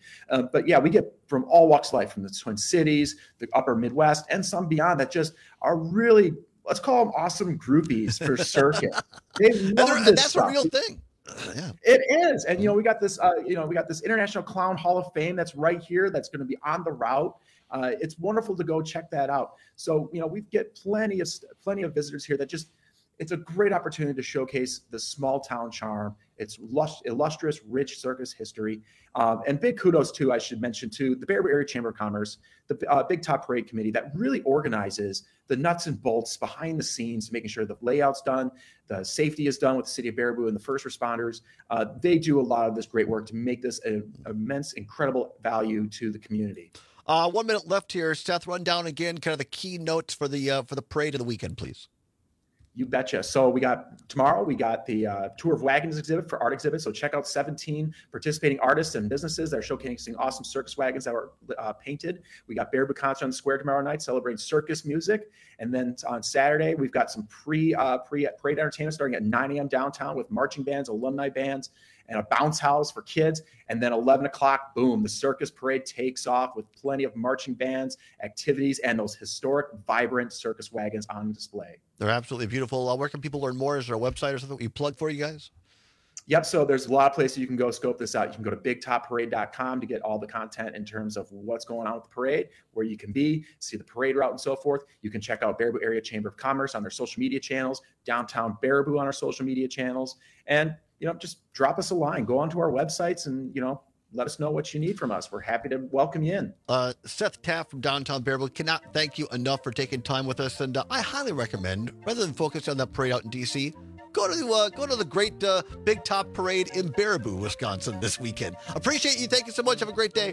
We get from all walks of life, from the Twin Cities, the upper Midwest, and some beyond that just are really, let's call them awesome groupies for circus. They love this that's stuff. A real thing. Yeah. It is. And, we got this, International Clown Hall of Fame that's right here. That's going to be on the route. It's wonderful to go check that out. So, we get plenty of visitors here that it's a great opportunity to showcase the small town charm. It's illustrious, rich circus history. And big kudos to, I should mention too, the Baraboo Area Chamber of Commerce, the Big Top Parade Committee that really organizes the nuts and bolts behind the scenes, making sure the layout's done, the safety is done with the city of Baraboo and the first responders. They do a lot of this great work to make this an immense, incredible value to the community. 1 minute left here. Seth, run down again kind of the key notes for the parade of the weekend, please. You betcha. So tomorrow we got the Tour of Wagons exhibit for art exhibit. So check out 17 participating artists and businesses that are showcasing awesome circus wagons that were painted. We got Baraboo Concert on the Square tomorrow night celebrating circus music. And then on Saturday, we've got some parade entertainment starting at 9 a.m. downtown with marching bands, alumni bands, and a bounce house for kids. And then 11 o'clock, boom, the circus parade takes off with plenty of marching bands, activities, and those historic, vibrant circus wagons on display. They're absolutely beautiful. Where can people learn more? Is there a website or something you plug for you guys? Yep. So there's a lot of places you can go scope this out. You can go to bigtopparade.com to get all the content in terms of what's going on with the parade, where you can be, see the parade route and so forth. You can check out Baraboo Area Chamber of Commerce on their social media channels, Downtown Baraboo on our social media channels, and just drop us a line. Go onto our websites and, let us know what you need from us. We're happy to welcome you in. Seth Taft from Downtown Baraboo, cannot thank you enough for taking time with us. And I highly recommend, rather than focus on that parade out in D.C., go to the great Big Top Parade in Baraboo, Wisconsin this weekend. Appreciate you. Thank you so much. Have a great day.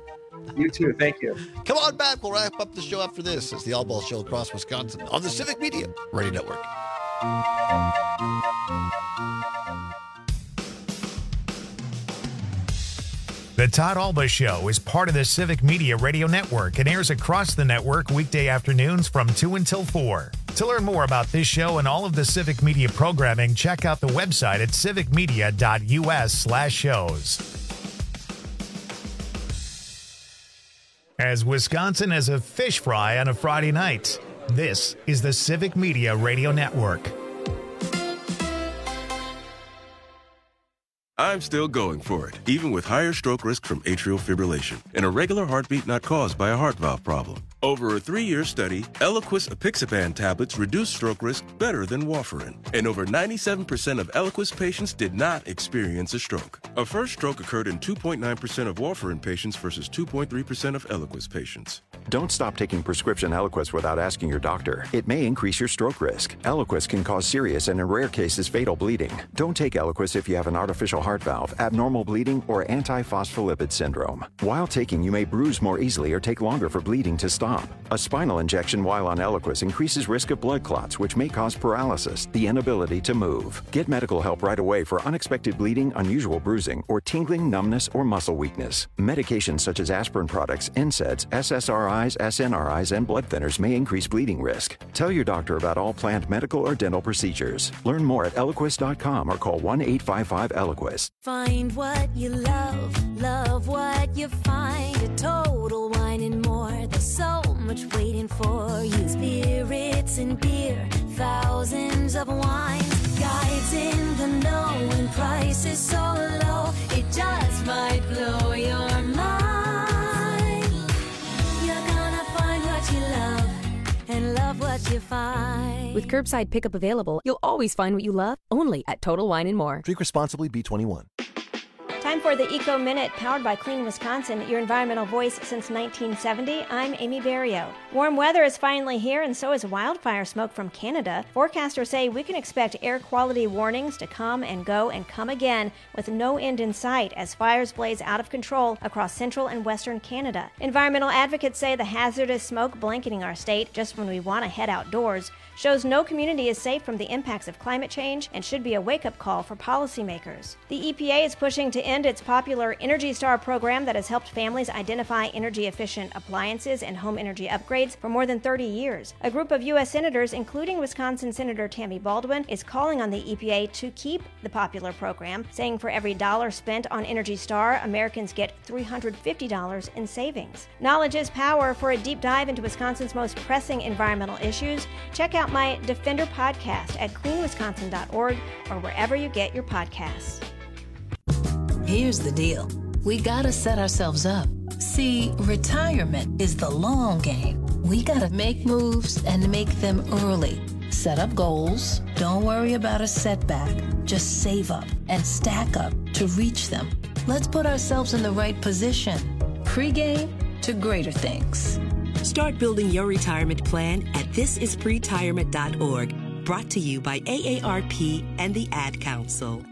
You too. Thank you. Come on back. We'll wrap up the show after this. It's the All Ball Show across Wisconsin on the Civic Media Radio Network. The Todd Alba Show is part of the Civic Media Radio Network and airs across the network weekday afternoons from 2 until 4. To learn more about this show and all of the Civic Media programming, check out the website at civicmedia.us/shows. As Wisconsin has a fish fry on a Friday night, this is the Civic Media Radio Network. I'm still going for it, even with higher stroke risk from atrial fibrillation and a regular heartbeat not caused by a heart valve problem. Over a 3-year study, Eliquis apixaban tablets reduced stroke risk better than warfarin, and over 97% of Eliquis patients did not experience a stroke. A first stroke occurred in 2.9% of warfarin patients versus 2.3% of Eliquis patients. Don't stop taking prescription Eliquis without asking your doctor. It may increase your stroke risk. Eliquis can cause serious and in rare cases fatal bleeding. Don't take Eliquis if you have an artificial heart valve, abnormal bleeding, or antiphospholipid syndrome. While taking, you may bruise more easily or take longer for bleeding to stop. A spinal injection while on Eliquis increases risk of blood clots, which may cause paralysis, the inability to move. Get medical help right away for unexpected bleeding, unusual bruising, or tingling, numbness, or muscle weakness. Medications such as aspirin products, NSAIDs, SSRIs, SNRIs, and blood thinners may increase bleeding risk. Tell your doctor about all planned medical or dental procedures. Learn more at Eliquis.com or call 1-855-ELIQUIS. Find what you love, love what you find. A Total Wine and More. There's so much waiting for you. Spirits and beer, thousands of wines. Guides in the know and prices so low, it just might blow your mind. You're gonna find what you love and love what you find. With curbside pickup available, you'll always find what you love, only at Total Wine and More. Drink responsibly, B21. Time for the Eco Minute, powered by Clean Wisconsin, your environmental voice since 1970. I'm Amy Barrio. Warm weather is finally here, and so is wildfire smoke from Canada. Forecasters say we can expect air quality warnings to come and go and come again, with no end in sight as fires blaze out of control across central and western Canada. Environmental advocates say the hazardous smoke blanketing our state just when we want to head outdoors shows no community is safe from the impacts of climate change and should be a wake-up call for policymakers. The EPA is pushing to end its popular Energy Star program that has helped families identify energy-efficient appliances and home energy upgrades for more than 30 years. A group of U.S. senators, including Wisconsin Senator Tammy Baldwin, is calling on the EPA to keep the popular program, saying for every dollar spent on Energy Star, Americans get $350 in savings. Knowledge is power. For a deep dive into Wisconsin's most pressing environmental issues, check out my Defender podcast at cleanwisconsin.org or wherever you get your podcasts. Here's the deal. We gotta set ourselves up. See, retirement is the long game. We gotta make moves and make them early. Set up goals. Don't worry about a setback. Just save up and stack up to reach them. Let's put ourselves in the right position. Pre-game to greater things. Start building your retirement plan at thisispretirement.org. Brought to you by AARP and the Ad Council.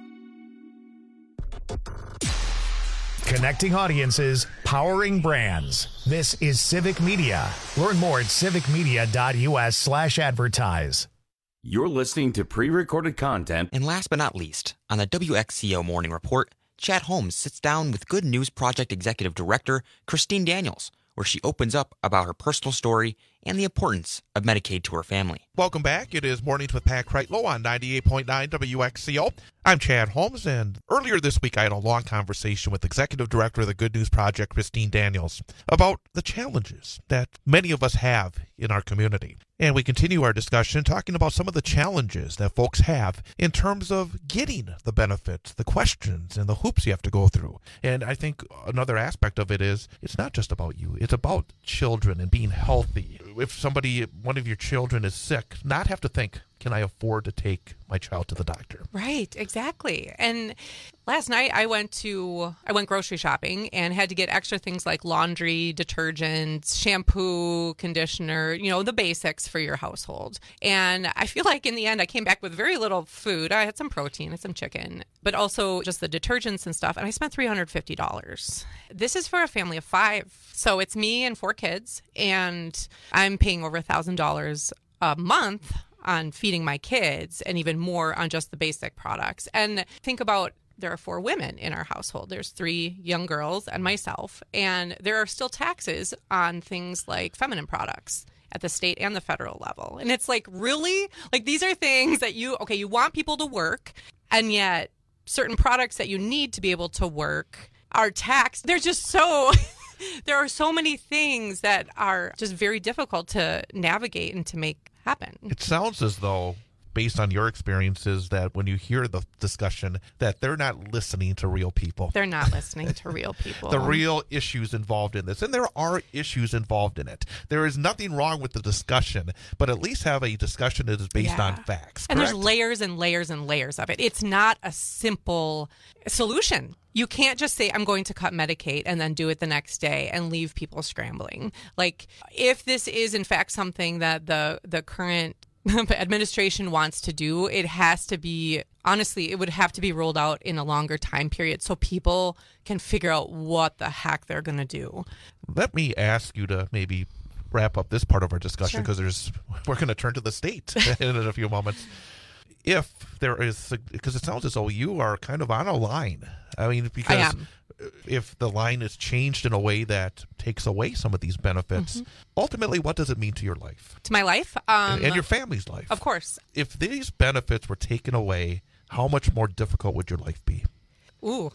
Connecting audiences, powering brands. This is Civic Media. Learn more at civicmedia.us/advertise. You're listening to pre-recorded content. And last but not least, on the WXCO Morning Report, Chad Holmes sits down with Good News Project Executive Director Christine Daniels, where she opens up about her personal story and the importance of Medicaid to her family. Welcome back. It is Mornings with Pat Kreitlow on 98.9 WXCO. I'm Chad Holmes, and earlier this week I had a long conversation with Executive Director of the Good News Project, Christine Daniels, about the challenges that many of us have in our community. And we continue our discussion talking about some of the challenges that folks have in terms of getting the benefits, the questions, and the hoops you have to go through. And I think another aspect of it is it's not just about you. It's about children and being healthy. If one of your children is sick, not have to think, can I afford to take my child to the doctor? Right, exactly. And last night I went grocery shopping and had to get extra things like laundry, detergents, shampoo, conditioner, the basics for your household. And I feel like in the end I came back with very little food. I had some protein and some chicken, but also just the detergents and stuff. And I spent $350. This is for a family of 5. So it's me and 4 kids, and I'm paying over $1,000 a month on feeding my kids and even more on just the basic products. And think about, there are 4 women in our household. There's 3 young girls and myself. And there are still taxes on things like feminine products at the state and the federal level. And it's like, really? Like, these are things that you want people to work, and yet certain products that you need to be able to work are taxed. They're just so... There are so many things that are just very difficult to navigate and to make happen. It sounds as though, based on your experiences, that when you hear the discussion, that they're not listening to real people. They're not listening to real people. The real issues involved in this. And there are issues involved in it. There is nothing wrong with the discussion, but at least have a discussion that is based on facts. And correct? there's layers and layers and layers of it. It's not a simple solution. You can't just say, I'm going to cut Medicaid and then do it the next day and leave people scrambling. Like, if this is in fact something that the current administration wants to do, it has to be, honestly, it would have to be rolled out in a longer time period so people can figure out what the heck they're going to do. Let me ask you to maybe wrap up this part of our discussion, because we're going to turn to the state in a few moments. If there is, because it sounds as though you are kind of on a line. I mean, because if the line is changed in a way that takes away some of these benefits, ultimately, what does it mean to your life? To my life? And your family's life. Of course. If these benefits were taken away, how much more difficult would your life be? Ooh.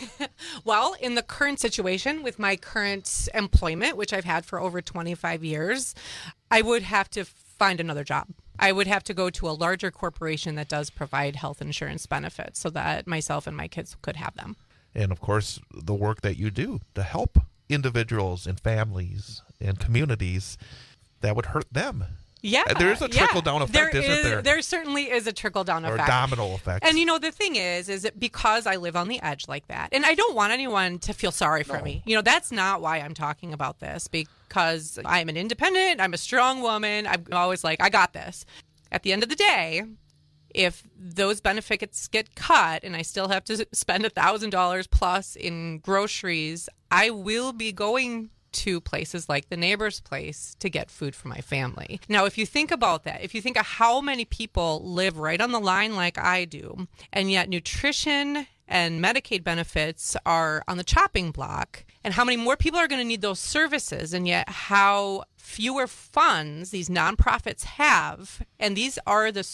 Well, in the current situation with my current employment, which I've had for over 25 years, I would have to find another job. I would have to go to a larger corporation that does provide health insurance benefits so that myself and my kids could have them. And of course, the work that you do to help individuals and families and communities, that would hurt them. Yeah. There's a trickle-down effect, isn't there? There certainly is a trickle-down effect. Or a domino effect. And, the thing is that because I live on the edge like that, and I don't want anyone to feel sorry for me. That's not why I'm talking about this, because I'm an independent, I'm a strong woman. I'm always like, I got this. At the end of the day, if those benefits get cut and I still have to spend $1,000 plus in groceries, I will be going to places like the neighbor's place to get food for my family. Now, if you think about that, if you think of how many people live right on the line like I do, and yet nutrition and Medicaid benefits are on the chopping block, and how many more people are going to need those services, and yet how fewer funds these nonprofits have, and these are the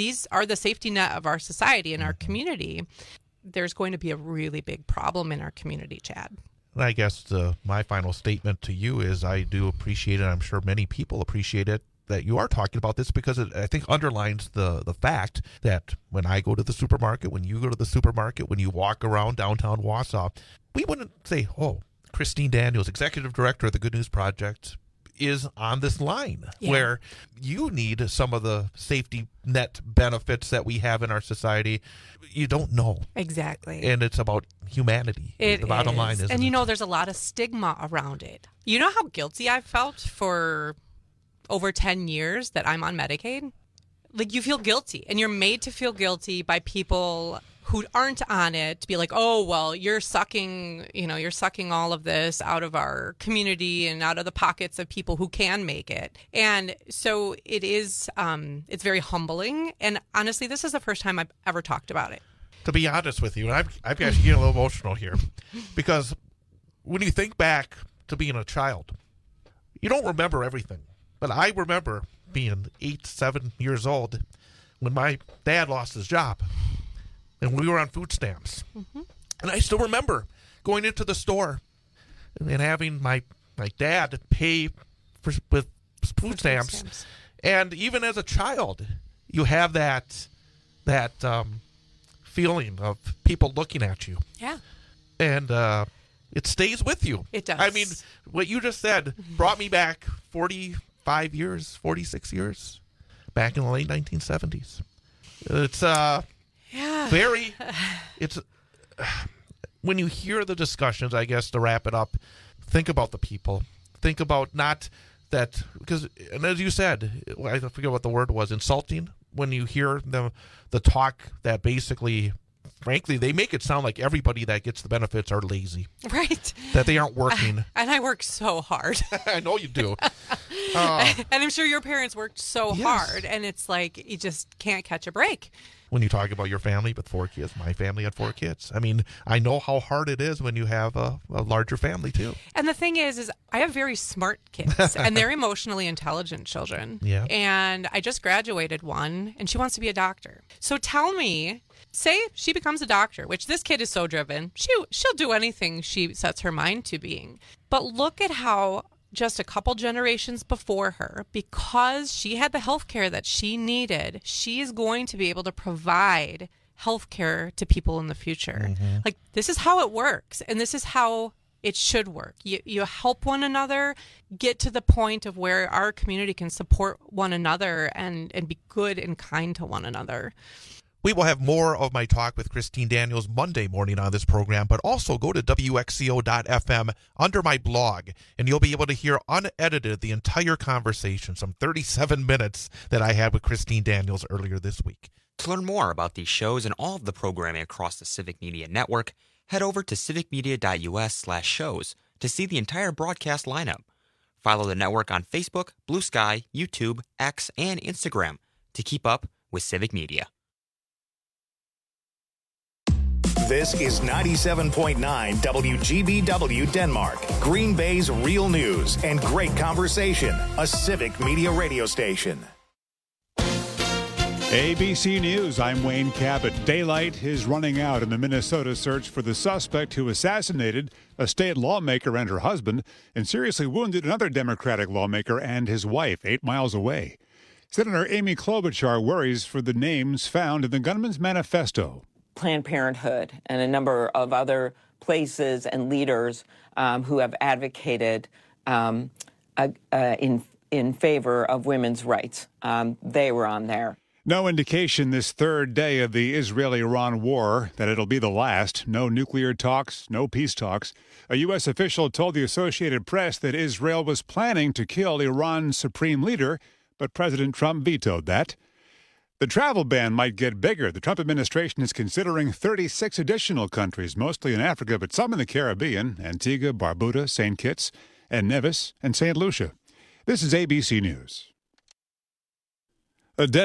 safety net of our society and our community, there's going to be a really big problem in our community, Chad. And I guess my final statement to you is I do appreciate it. I'm sure many people appreciate it that you are talking about this, because it, I think, underlines the fact that when I go to the supermarket, when you go to the supermarket, when you walk around downtown Wausau, we wouldn't say, oh, Christine Daniels, Executive Director of the Good News Project, is on this line where you need some of the safety net benefits that we have in our society. You don't know. Exactly. And it's about humanity. The bottom line is. And there's a lot of stigma around it. You know how guilty I've felt for over 10 years that I'm on Medicaid? Like, you feel guilty, and you're made to feel guilty by people who aren't on it to be like, oh, well, you're sucking all of this out of our community and out of the pockets of people who can make it. And so it is, it's very humbling. And honestly, this is the first time I've ever talked about it. To be honest with you, and I've got to get a little emotional here, because when you think back to being a child, you don't remember everything. But I remember being 7 years old when my dad lost his job. And we were on food stamps. And I still remember going into the store and having my dad pay with food stamps. And even as a child, you have that feeling of people looking at you. Yeah. And it stays with you. It does. I mean, what you just said brought me back 45 years, 46 years, back in the late 1970s. It's it's when you hear the discussions, I guess, to wrap it up, think about the people. Think about not that, because, and as you said, I forget what the word was, insulting, when you hear the talk that basically frankly, they make it sound like everybody that gets the benefits are lazy. Right. That they aren't working. And I work so hard. I know you do. And I'm sure your parents worked so hard, and it's like you just can't catch a break. When you talk about your family with 4 kids, my family had 4 kids. I mean, I know how hard it is when you have a larger family, too. And the thing is I have very smart kids, and they're emotionally intelligent children. Yeah. And I just graduated one, and she wants to be a doctor. So tell me, say she becomes a doctor, which this kid is so driven. She'll do anything she sets her mind to being. But look at how just a couple generations before her, because she had the health care that she needed, she's going to be able to provide health care to people in the future. Mm-hmm. Like, this is how it works, and this is how it should work. You help one another get to the point of where our community can support one another and be good and kind to one another. We will have more of my talk with Christine Daniels Monday morning on this program, but also go to WXCO.FM under my blog, and you'll be able to hear unedited the entire conversation, some 37 minutes that I had with Christine Daniels earlier this week. To learn more about these shows and all of the programming across the Civic Media Network, head over to civicmedia.us/shows to see the entire broadcast lineup. Follow the network on Facebook, Blue Sky, YouTube, X, and Instagram to keep up with Civic Media. This is 97.9 WGBW Denmark, Green Bay's real news and great conversation, a Civic Media radio station. ABC News, I'm Wayne Cabot. Daylight is running out in the Minnesota search for the suspect who assassinated a state lawmaker and her husband and seriously wounded another Democratic lawmaker and his wife 8 miles away. Senator Amy Klobuchar worries for the names found in the gunman's manifesto. Planned Parenthood and a number of other places and leaders who have advocated in favor of women's rights. They were on there. No indication this third day of the Israel-Iran war that it'll be the last. No nuclear talks, no peace talks. A U.S. official told the Associated Press that Israel was planning to kill Iran's supreme leader, but President Trump vetoed that. The travel ban might get bigger. The Trump administration is considering 36 additional countries, mostly in Africa, but some in the Caribbean, Antigua, Barbuda, St. Kitts, and Nevis, and St. Lucia. This is ABC News. A